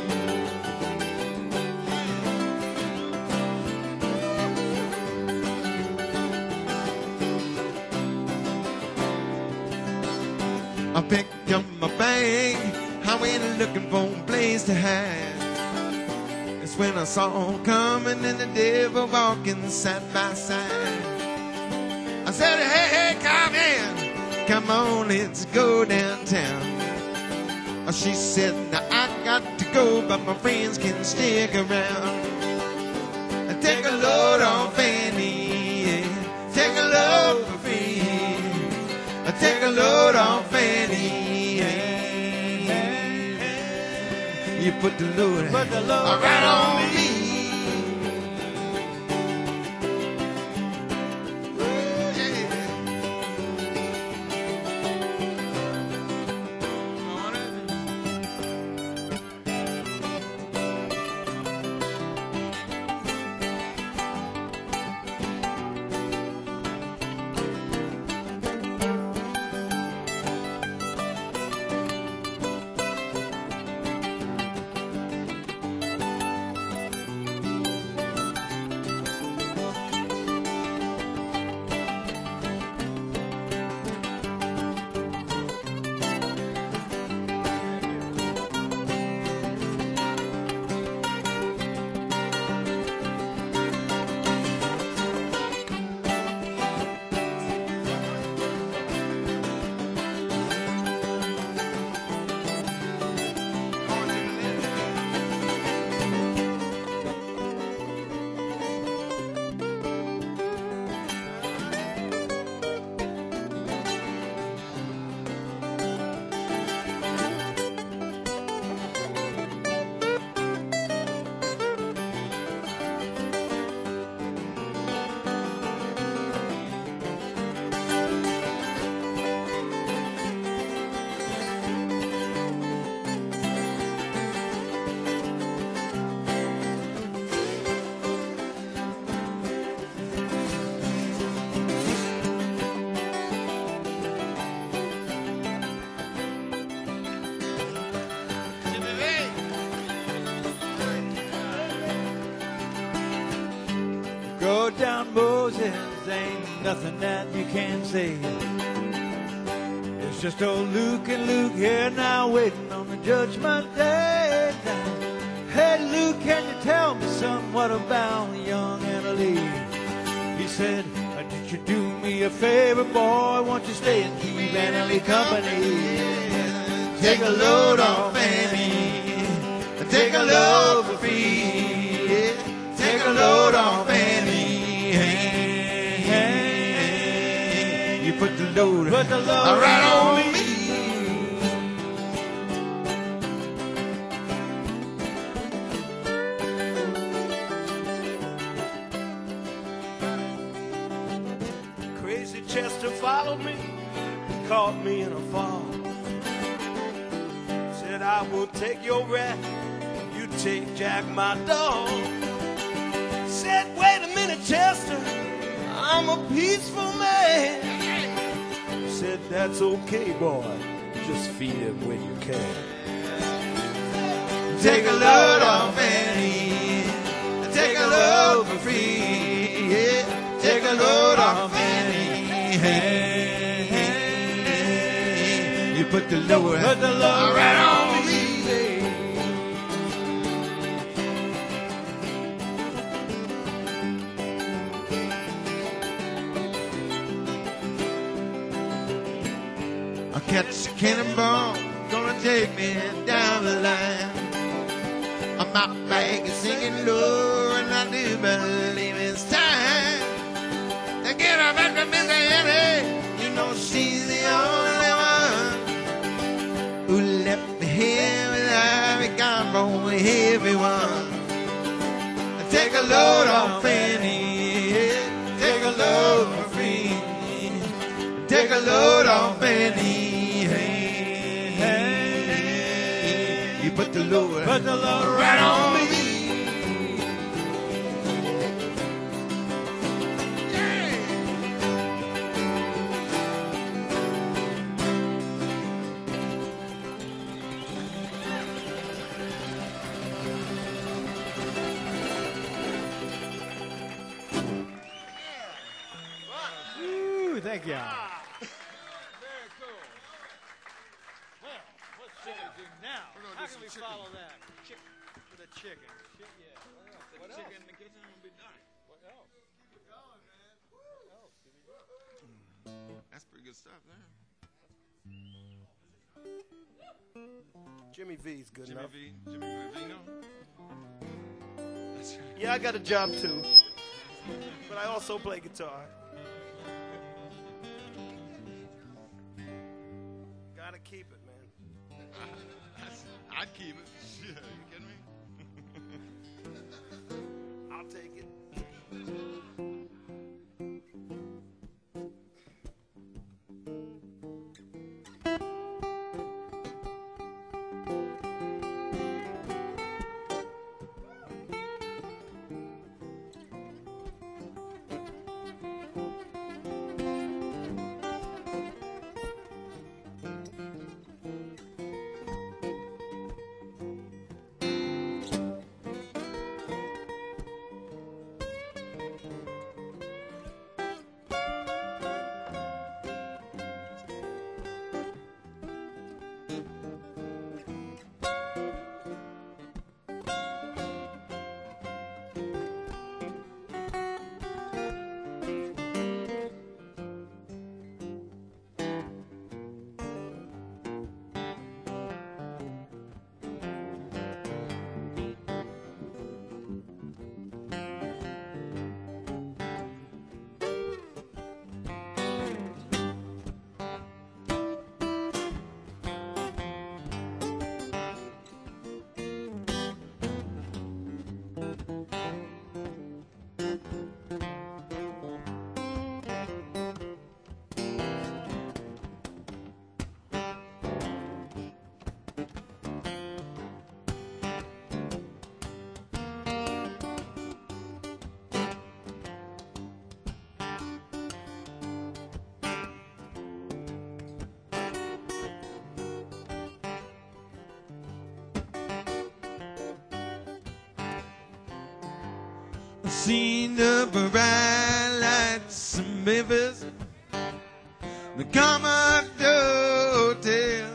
I picked up my bag, I went looking for a place to hide. It's when I saw him coming and the devil walking side by side. I said, hey, come in, come on, let's go downtown. She said, now I got to go, but my friends can stick around. Take a load on Fanny, yeah. Take a load for free. Take a load on Fanny, yeah. You put the load right on me. Go down, Moses, ain't nothing that you can say. It's just old Luke and Luke here now waiting on the judgment day. Hey, Luke, can you tell me somewhat about young Anna Lee? He said, did you do me a favor, boy? Won't you stay and keep Anna Lee company? Take a load off Annie. Take a load for free. Take a load off Annie. You put the load right on me. Crazy Chester followed me, caught me in a fall. Said, I will take your rat, you take Jack, my dog. Said, wait a minute, Chester, I'm a peaceful man. Said, that's okay, boy, Just feed him when you can. Take a load off Annie. Take a load for free. Yeah. Take a load off Annie. Hey. You put the load right on me. I catch a cannonball, gonna take me down the line. I'm out back singing low, and I do believe it's time to get her back to Miss Annie. You know she's the only one who left me here without a gun for everyone. Take a load off Annie, take a load for free. Take a load off Annie. You put the load right on me. Ooh, thank you. Very cool. Well, what's chicken do now? How can we follow that? Chicken with a chicken. Yeah. What chicken in the kitchen will be done. What else? That's pretty good stuff, man. Jimmy V's good Jimmy enough. V, Jimmy Vivino. That's right. Yeah, I got a job too, but I also play guitar. Gotta keep it, man. I'd keep it. Shit, are you kidding me? I'll take it. Seen the bright lights in Memphis, the Commodore Hotel,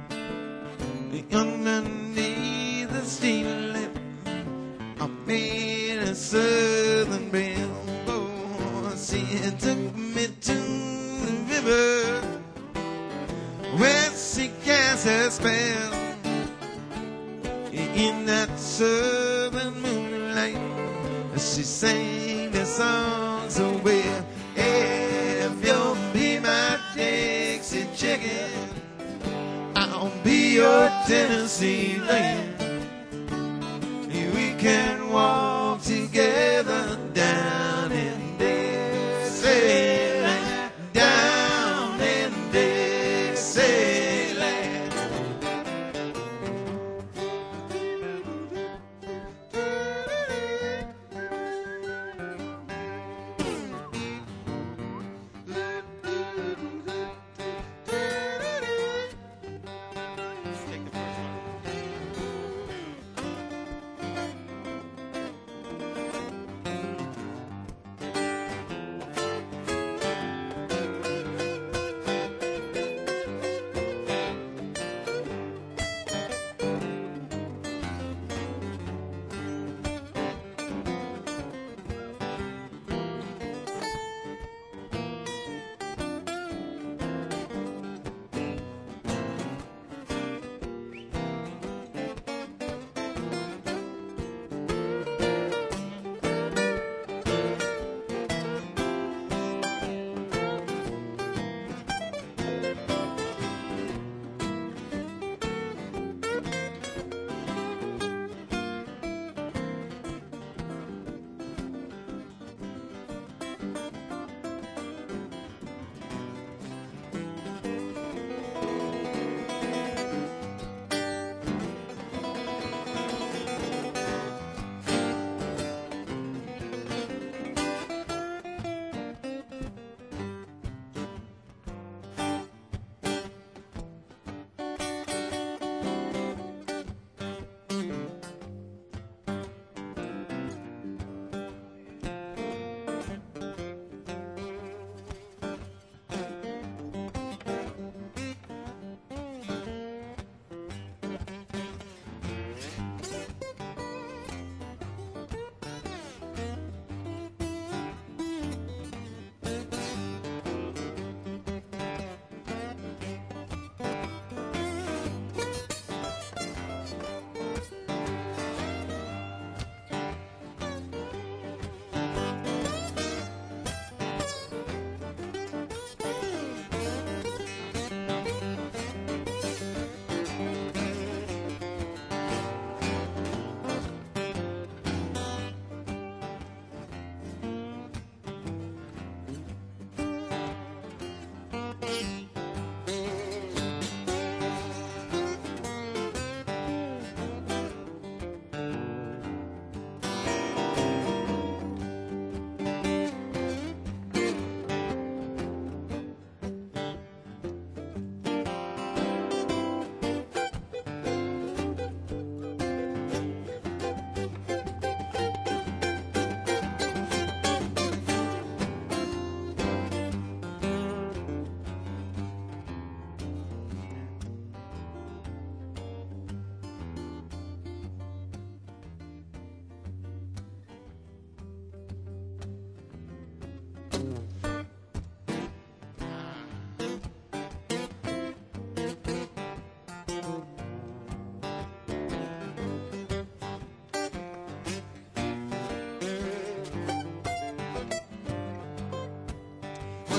underneath the steam lamp, I made a southern belle. Oh, she took me to the river where she cast her spell. In that southern moonlight, she sang the song so well. If you'll be my Dixie chicken, I'll be your Tennessee land. We can walk together down in Dixieland, down in Dixieland.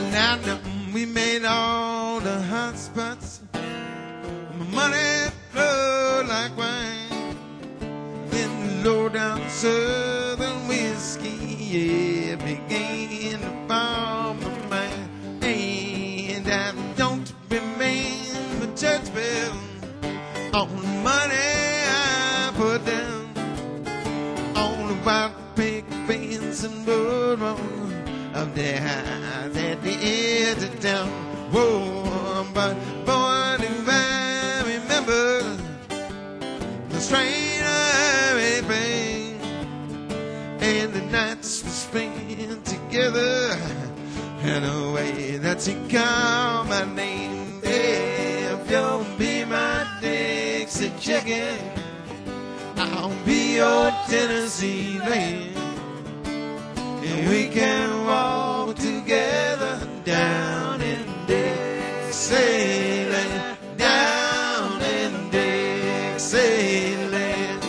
Now we made all the hot spots. Money flowed like wine. Then low down southern whiskey, yeah, began to bomb my mind. And I don't remember church bell on the money I put down on the white pick fence and road of their house at the edge of town. Whoa, but boy, do I remember the strain of everything and the nights we spent together and the way that you call my name. If you'll be my Dixie chicken, I'll be your Tennessee land. And we can walk together down in Dixieland, down in Dixieland.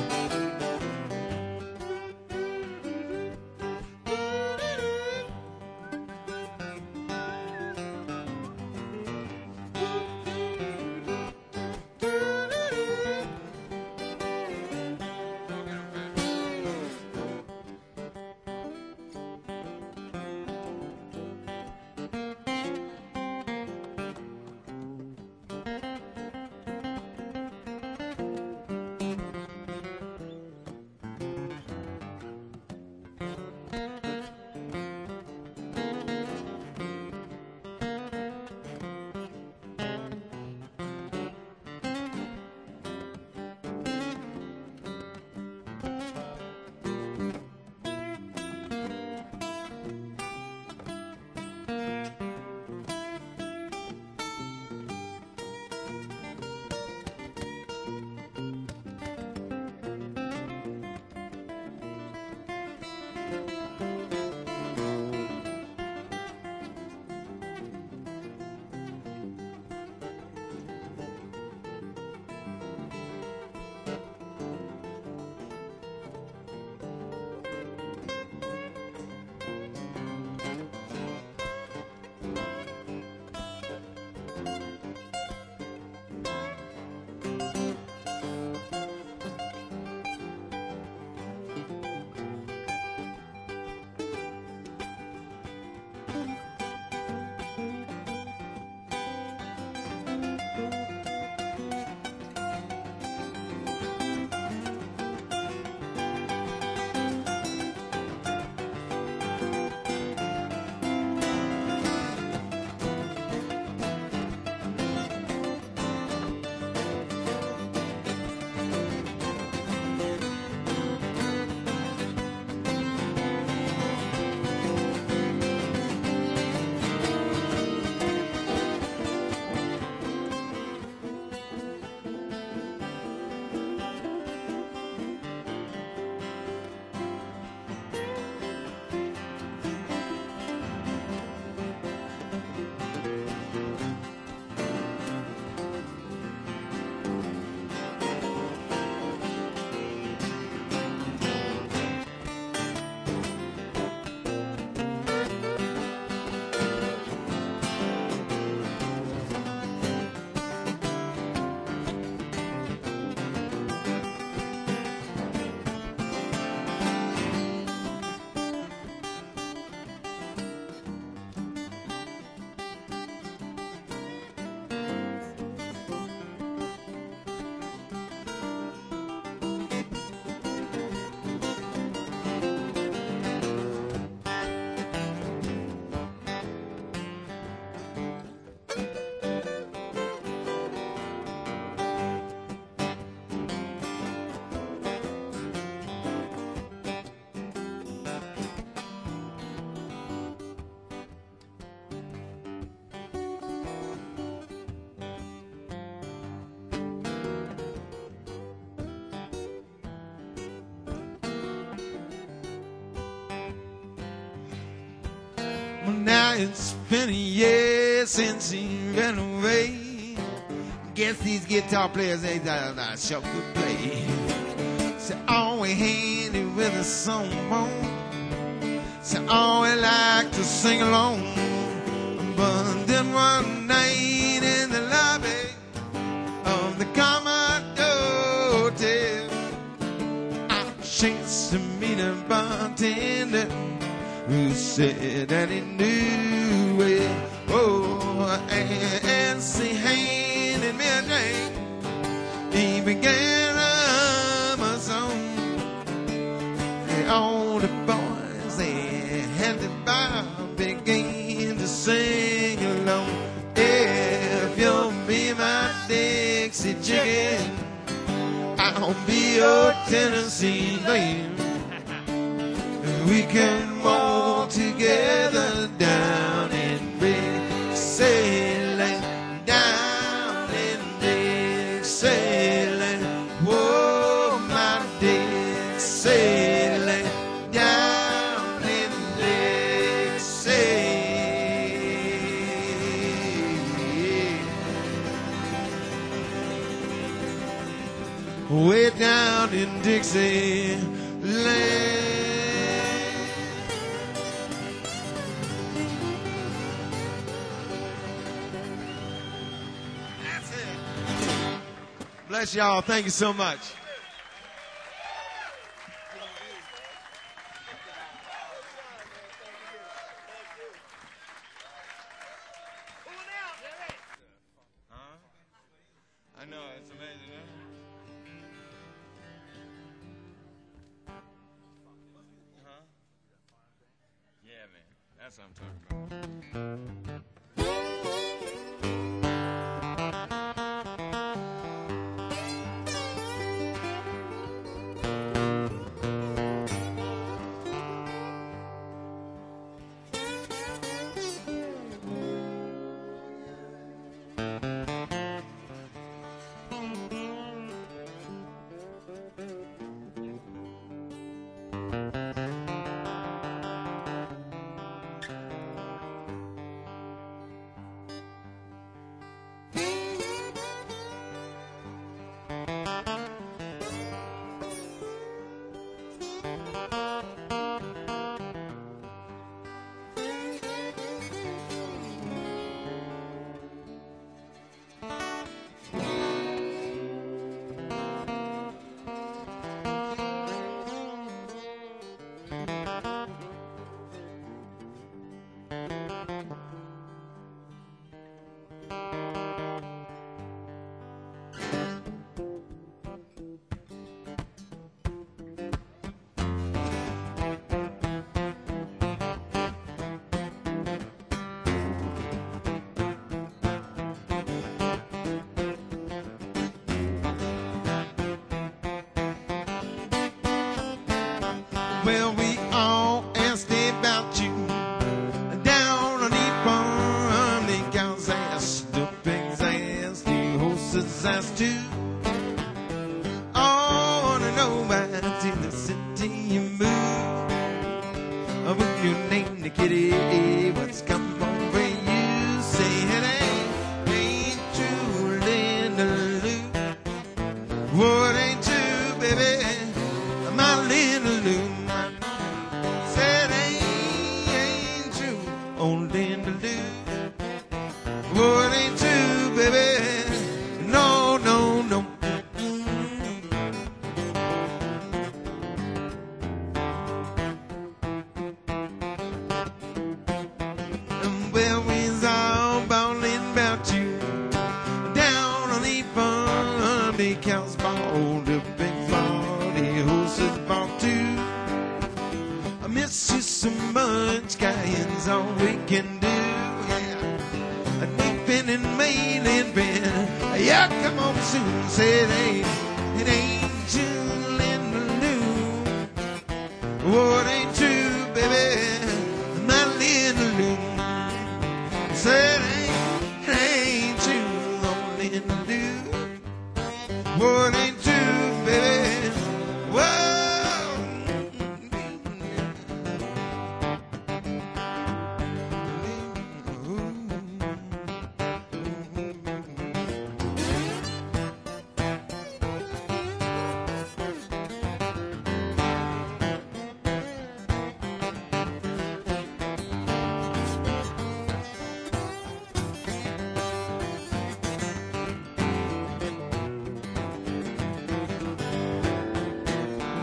Well, now it's been a year since he ran away. Guess these guitar players ain't that sure could play. So always handy with a song. So always like to sing along. But then one night in the lobby of the Commodore Hotel, I chanced to meet a bartender who said that he knew it. Oh, and he handed me a drink. He began a song. All the boys they had the bar began to sing along. If you'll be my Dixie chicken, I'll be your Tennessee man. We can walk together down in Dixieland, down in Dixieland. Whoa, my Dixieland, down in Dixie. Way down in Dixieland. Bless y'all. Thank you so much. I know, it's amazing, huh? Yeah, man. That's what I'm talking about. Well, we all asked about you down on the farm. The cows asked, the pigs asked, the horses asked too. All wanna know about to the city you moved. With your name, the kitty, what's come over you? Say it ain't true, Linda Lou. What ain't true, baby? My Linda Lou. What ain't true, baby? No, no, no. Well, we's all bawling about you down on the farm. The cows bought, the pigs bought, the horses bought too. I miss you so much, guys, all we can do. And mailing been, yeah, come on soon. Say it ain't true, Linda Lou. What ain't true, baby? My Linda Lou. Say it ain't true, Linda Lou. What ain't true, baby? Whoa.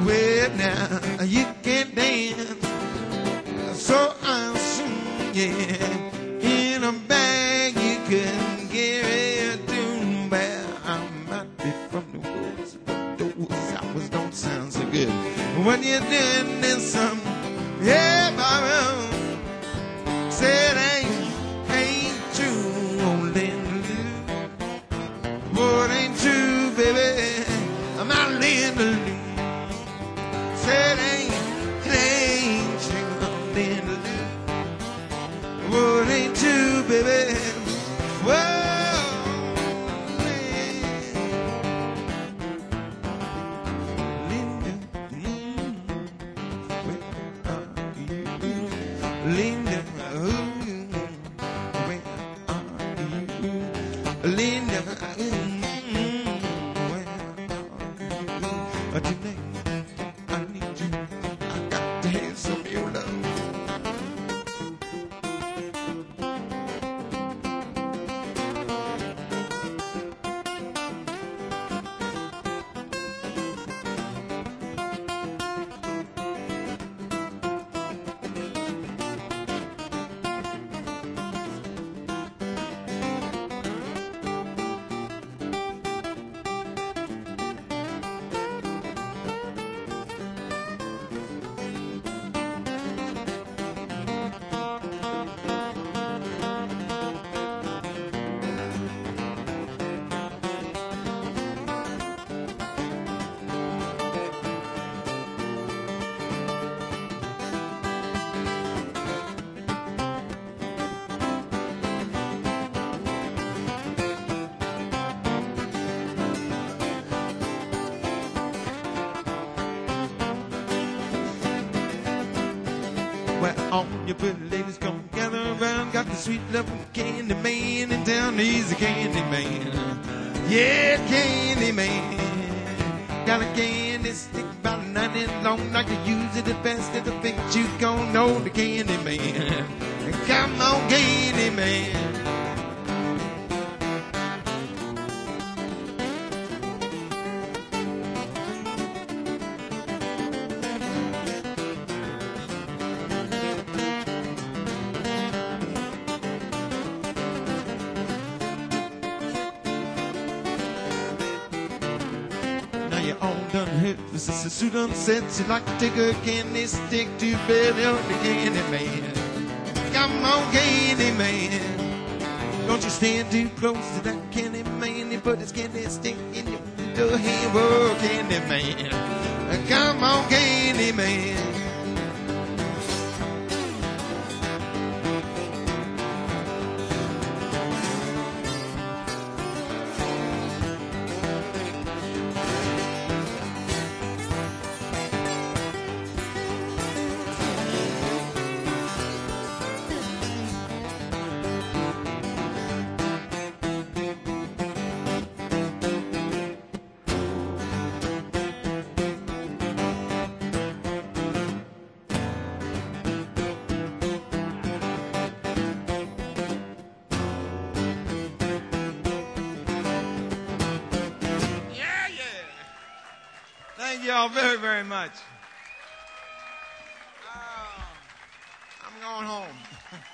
Well, now you can dance, so I'm yeah. In a bag you couldn't carry a tune. Well, I might be from the woods, but those hours don't sound so good. When you're doing this, yeah, Barbara said ain't true, only what ain't true, baby. I'm not living. Said ain't true, only what ain't true, baby. Whoa. Linda, where are you? Linda, where are you? Tonight, I need you. I got to have some of your love. Where all you pretty ladies come gather around. Got the sweet love from Candy Man in town. He's a Candy Man. Yeah, Candy Man. Got a candy stick about 90 long. I could use it the best if I think you gon' know the Candy Man. Come on, Candy Man. You all done hit the sister suit on set. She like to take her candy stick to bed on the Candy Man. Come on, Candy Man. Don't you stand too close to that Candy Man. He put his candy stick in your hand. Whoa, Candy Man. Come on, Candy Man. Thank you all very, very much. I'm going home.